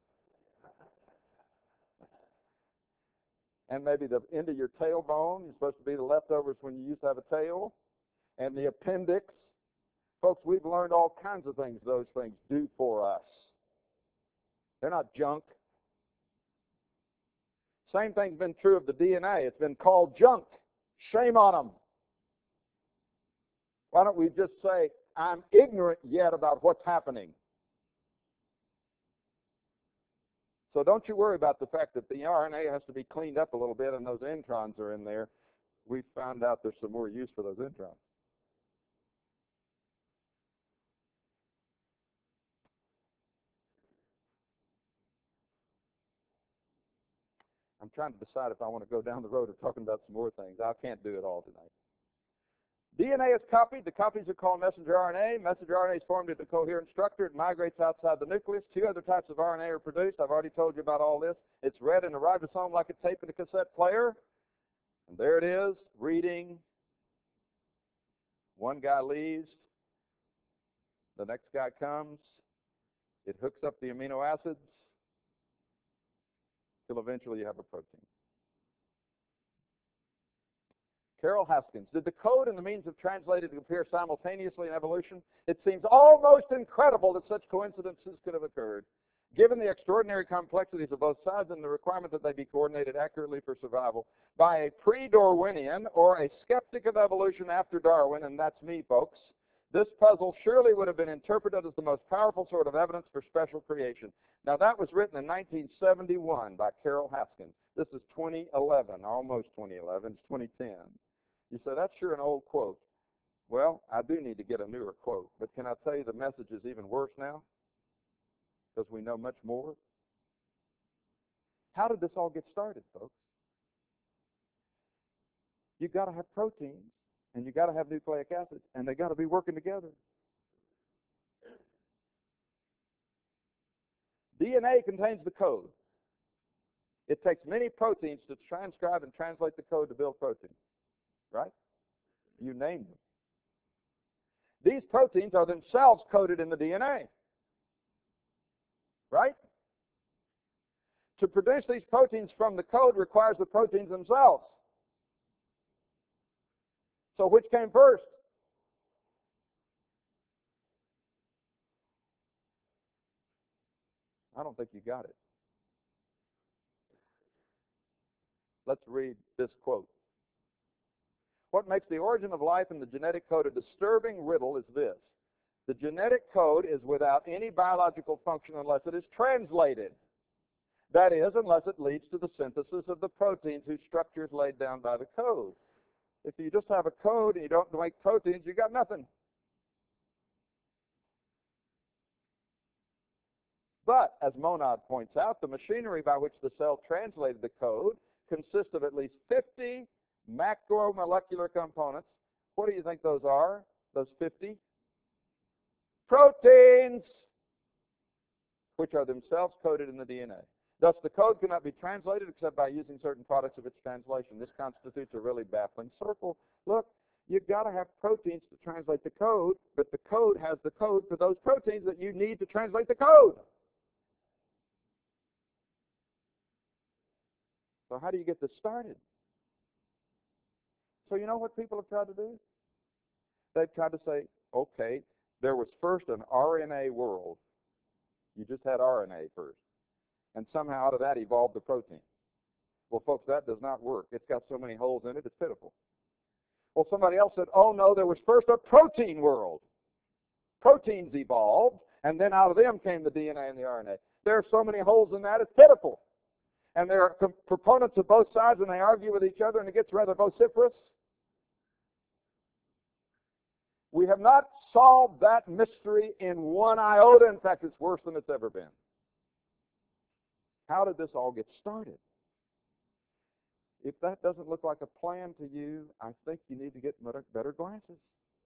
And maybe the end of your tailbone is supposed to be the leftovers when you used to have a tail. And the appendix Folks, we've learned all kinds of things those things do for us. They're not junk. Same thing's been true of the DNA. It's been called junk. Shame on them. Why don't we just say, I'm ignorant yet about what's happening? So don't you worry about the fact that the RNA has to be cleaned up a little bit and those introns are in there. We found out there's some more use for those introns. I'm trying to decide if I want to go down the road of talking about some more things. I can't do it all tonight. DNA is copied. The copies are called messenger RNA. Messenger RNA is formed into a coherent structure. It migrates outside the nucleus. Two other types of RNA are produced. I've already told you about all this. It's read in the ribosome like a tape in a cassette player. And there it is, reading. One guy leaves. The next guy comes. It hooks up the amino acids till eventually you have a protein. Carol Haskins, did the code and the means of translating appear simultaneously in evolution? It seems almost incredible that such coincidences could have occurred. Given the extraordinary complexities of both sides and the requirement that they be coordinated accurately for survival by a pre-Darwinian or a skeptic of evolution after Darwin, and that's me, folks, this puzzle surely would have been interpreted as the most powerful sort of evidence for special creation. Now, that was written in 1971 by Carol Haskins. This is 2011, almost 2011. It's 2010. You say, that's sure an old quote. Well, I do need to get a newer quote, but can I tell you the message is even worse now? Because we know much more. How did this all get started, folks? You've got to have proteins, and you've got to have nucleic acids, and they've got to be working together. DNA contains the code. It takes many proteins to transcribe and translate the code to build proteins, right? You named them. These proteins are themselves coded in the DNA, right? To produce these proteins from the code requires the proteins themselves. So which came first? I don't think you got it. Let's read this quote. What makes the origin of life in the genetic code a disturbing riddle is this. The genetic code is without any biological function unless it is translated. That is, unless it leads to the synthesis of the proteins whose structure is laid down by the code. If you just have a code and you don't make proteins, you got nothing. But, as Monod points out, the machinery by which the cell translated the code consists of at least 50 macromolecular components. What do you think those are, those 50? Proteins, which are themselves coded in the DNA. Thus, the code cannot be translated except by using certain products of its translation. This constitutes a really baffling circle. Look, you've got to have proteins to translate the code, but the code has the code for those proteins that you need to translate the code. So how do you get this started? So you know what people have tried to do? They've tried to say, okay, there was first an RNA world. You just had RNA first. And somehow out of that evolved the protein. Well, folks, that does not work. It's got so many holes in it, it's pitiful. Well, somebody else said, oh, no, there was first a protein world. Proteins evolved, and then out of them came the DNA and the RNA. There are so many holes in that, it's pitiful. And there are proponents of both sides, and they argue with each other, and it gets rather vociferous. We have not solved that mystery in one iota. In fact, it's worse than it's ever been. How did this all get started? If that doesn't look like a plan to you, I think you need to get better glasses.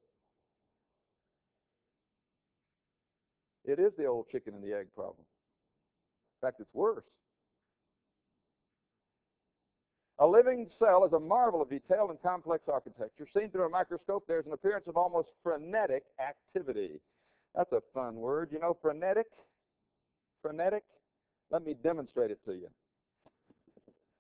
It is the old chicken and the egg problem. In fact, it's worse. A living cell is a marvel of detailed and complex architecture. Seen through a microscope, there's an appearance of almost frenetic activity. That's a fun word. You know, frenetic? Frenetic? Let me demonstrate it to you.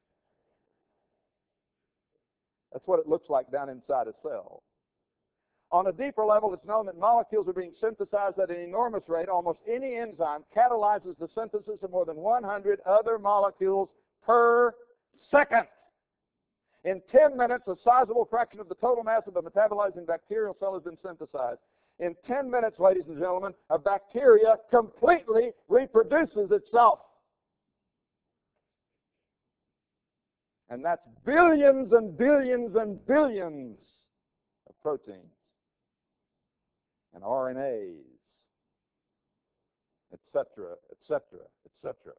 That's what it looks like down inside a cell. On a deeper level, it's known that molecules are being synthesized at an enormous rate. Almost any enzyme catalyzes the synthesis of more than 100 other molecules per second. In 10 minutes, a sizable fraction of the total mass of a metabolizing bacterial cell has been synthesized. In 10 minutes, ladies and gentlemen, a bacteria completely reproduces itself. And that's billions and billions and billions of proteins and RNAs, etc., etc., etc.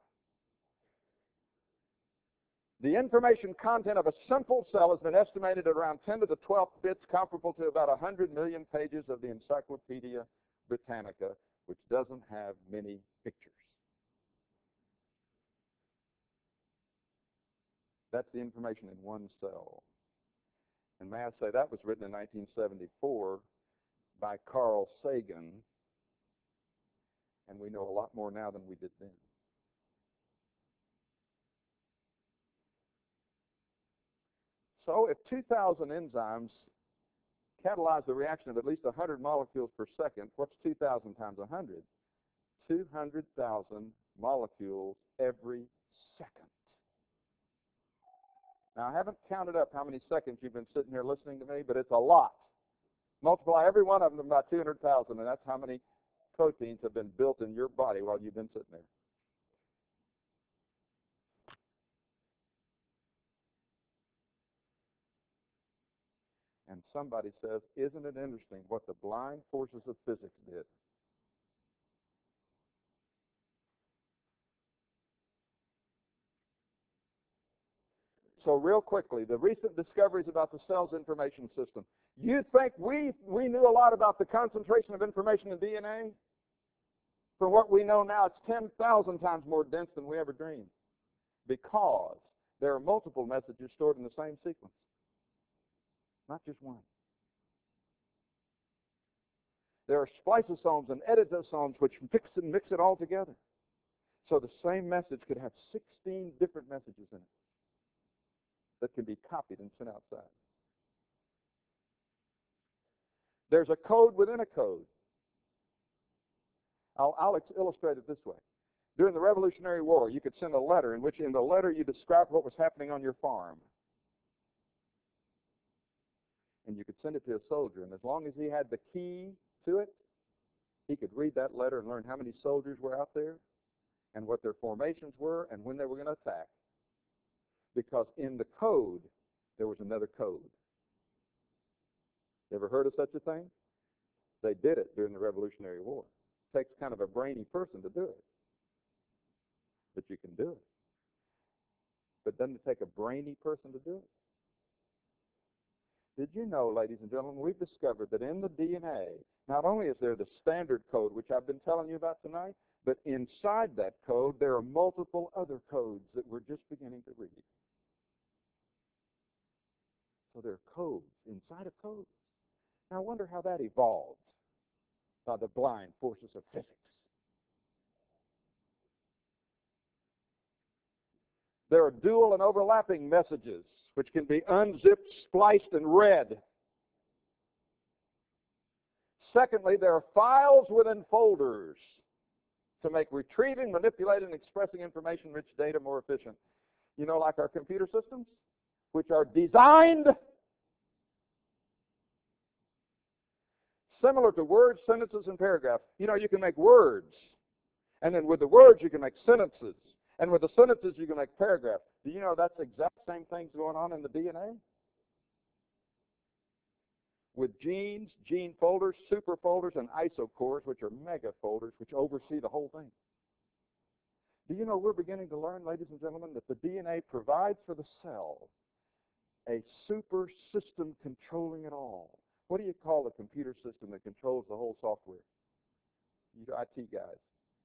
The information content of a simple cell has been estimated at around 10 to the 12th bits, comparable to about 100 million pages of the Encyclopedia Britannica, which doesn't have many pictures. That's the information in one cell. And may I say, that was written in 1974 by Carl Sagan, and we know a lot more now than we did then. So if 2,000 enzymes catalyze the reaction of at least 100 molecules per second, what's 2,000 times 100? 200,000 molecules every second. Now, I haven't counted up how many seconds you've been sitting here listening to me, but it's a lot. Multiply every one of them by 200,000, and that's how many proteins have been built in your body while you've been sitting there. And somebody says, isn't it interesting what the blind forces of physics did? So real quickly, the recent discoveries about the cell's information system. You think we knew a lot about the concentration of information in DNA? From what we know now, it's 10,000 times more dense than we ever dreamed, because there are multiple messages stored in the same sequence, not just one. There are spliceosomes and editosomes which mix it all together. So the same message could have 16 different messages in it that can be copied and sent outside. There's a code within a code. I'll illustrate it this way. During the Revolutionary War, you could send a letter in which in the letter you described what was happening on your farm. And you could send it to a soldier, and as long as he had the key to it, he could read that letter and learn how many soldiers were out there and what their formations were and when they were going to attack. Because in the code, there was another code. Ever heard of such a thing? They did it during the Revolutionary War. It takes kind of a brainy person to do it. But you can do it. But doesn't it take a brainy person to do it? Did you know, ladies and gentlemen, we've discovered that in the DNA, not only is there the standard code, which I've been telling you about tonight, but inside that code, there are multiple other codes that we're just beginning to read. So there are codes inside of codes. Now, I wonder how that evolved by the blind forces of physics. There are dual and overlapping messages which can be unzipped, spliced, and read. Secondly, there are files within folders to make retrieving, manipulating, and expressing information-rich data more efficient. You know, like our computer systems, which are designed similar to words, sentences, and paragraphs. You know, you can make words, and then with the words you can make sentences, and with the sentences you can make paragraphs. Do you know that's the exact same things going on in the DNA? With genes, gene folders, super folders, and isocores, which are mega folders, which oversee the whole thing. Do you know we're beginning to learn, ladies and gentlemen, that the DNA provides for the cell a super system controlling it all? What do you call the computer system that controls the whole software? You IT guys.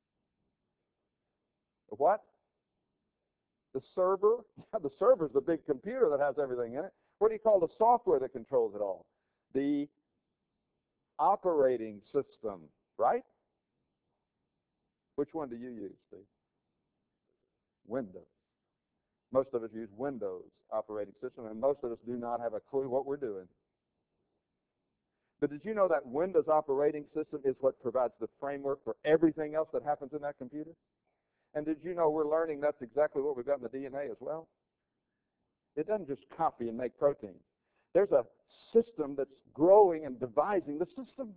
What? The server? Yeah, the server's the big computer that has everything in it. What do you call the software that controls it all? The operating system, right? Which one do you use, Steve? Windows. Most of us use Windows operating system, and most of us do not have a clue what we're doing. But did you know that Windows operating system is what provides the framework for everything else that happens in that computer? And did you know we're learning that's exactly what we've got in the DNA as well? It doesn't just copy and make proteins. There's a system that's growing and devising the system.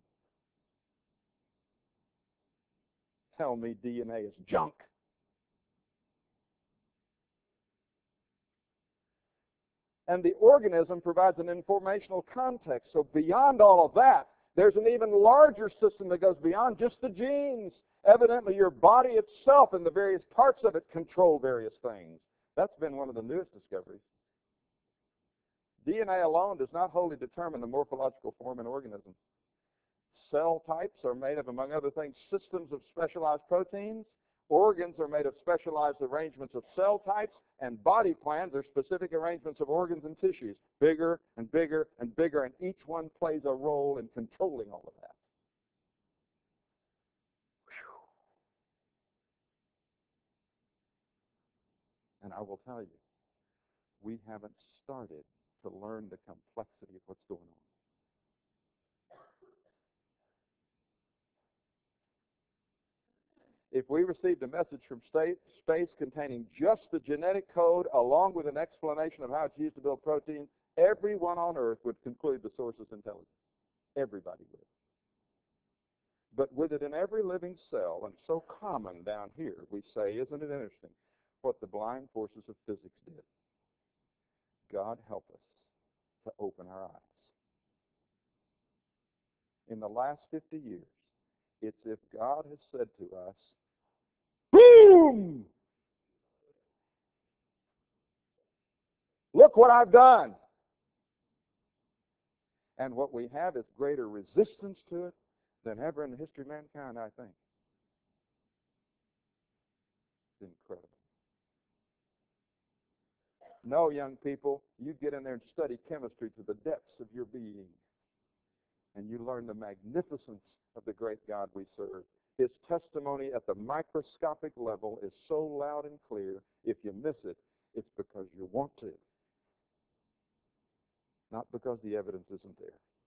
Tell me DNA is junk. And the organism provides an informational context. So beyond all of that, there's an even larger system that goes beyond just the genes. Evidently, your body itself and the various parts of it control various things. That's been one of the newest discoveries. DNA alone does not wholly determine the morphological form in organisms. Cell types are made of, among other things, systems of specialized proteins. Organs are made of specialized arrangements of cell types, and body plans are specific arrangements of organs and tissues, bigger and bigger and bigger, and each one plays a role in controlling all of that. Whew. And I will tell you, we haven't started to learn the complexity of what's going on. If we received a message from space containing just the genetic code along with an explanation of how it's used to build protein, everyone on Earth would conclude the source is intelligence. Everybody would. But with it in every living cell, and so common down here, we say, isn't it interesting, what the blind forces of physics did? God help us to open our eyes. In the last 50 years, it's if God has said to us, boom! Look what I've done. And what we have is greater resistance to it than ever in the history of mankind, I think. It's incredible. No, young people, you get in there and study chemistry to the depths of your being, and you learn the magnificence of the great God we serve. His testimony at the microscopic level is so loud and clear, if you miss it, it's because you want to, not because the evidence isn't there.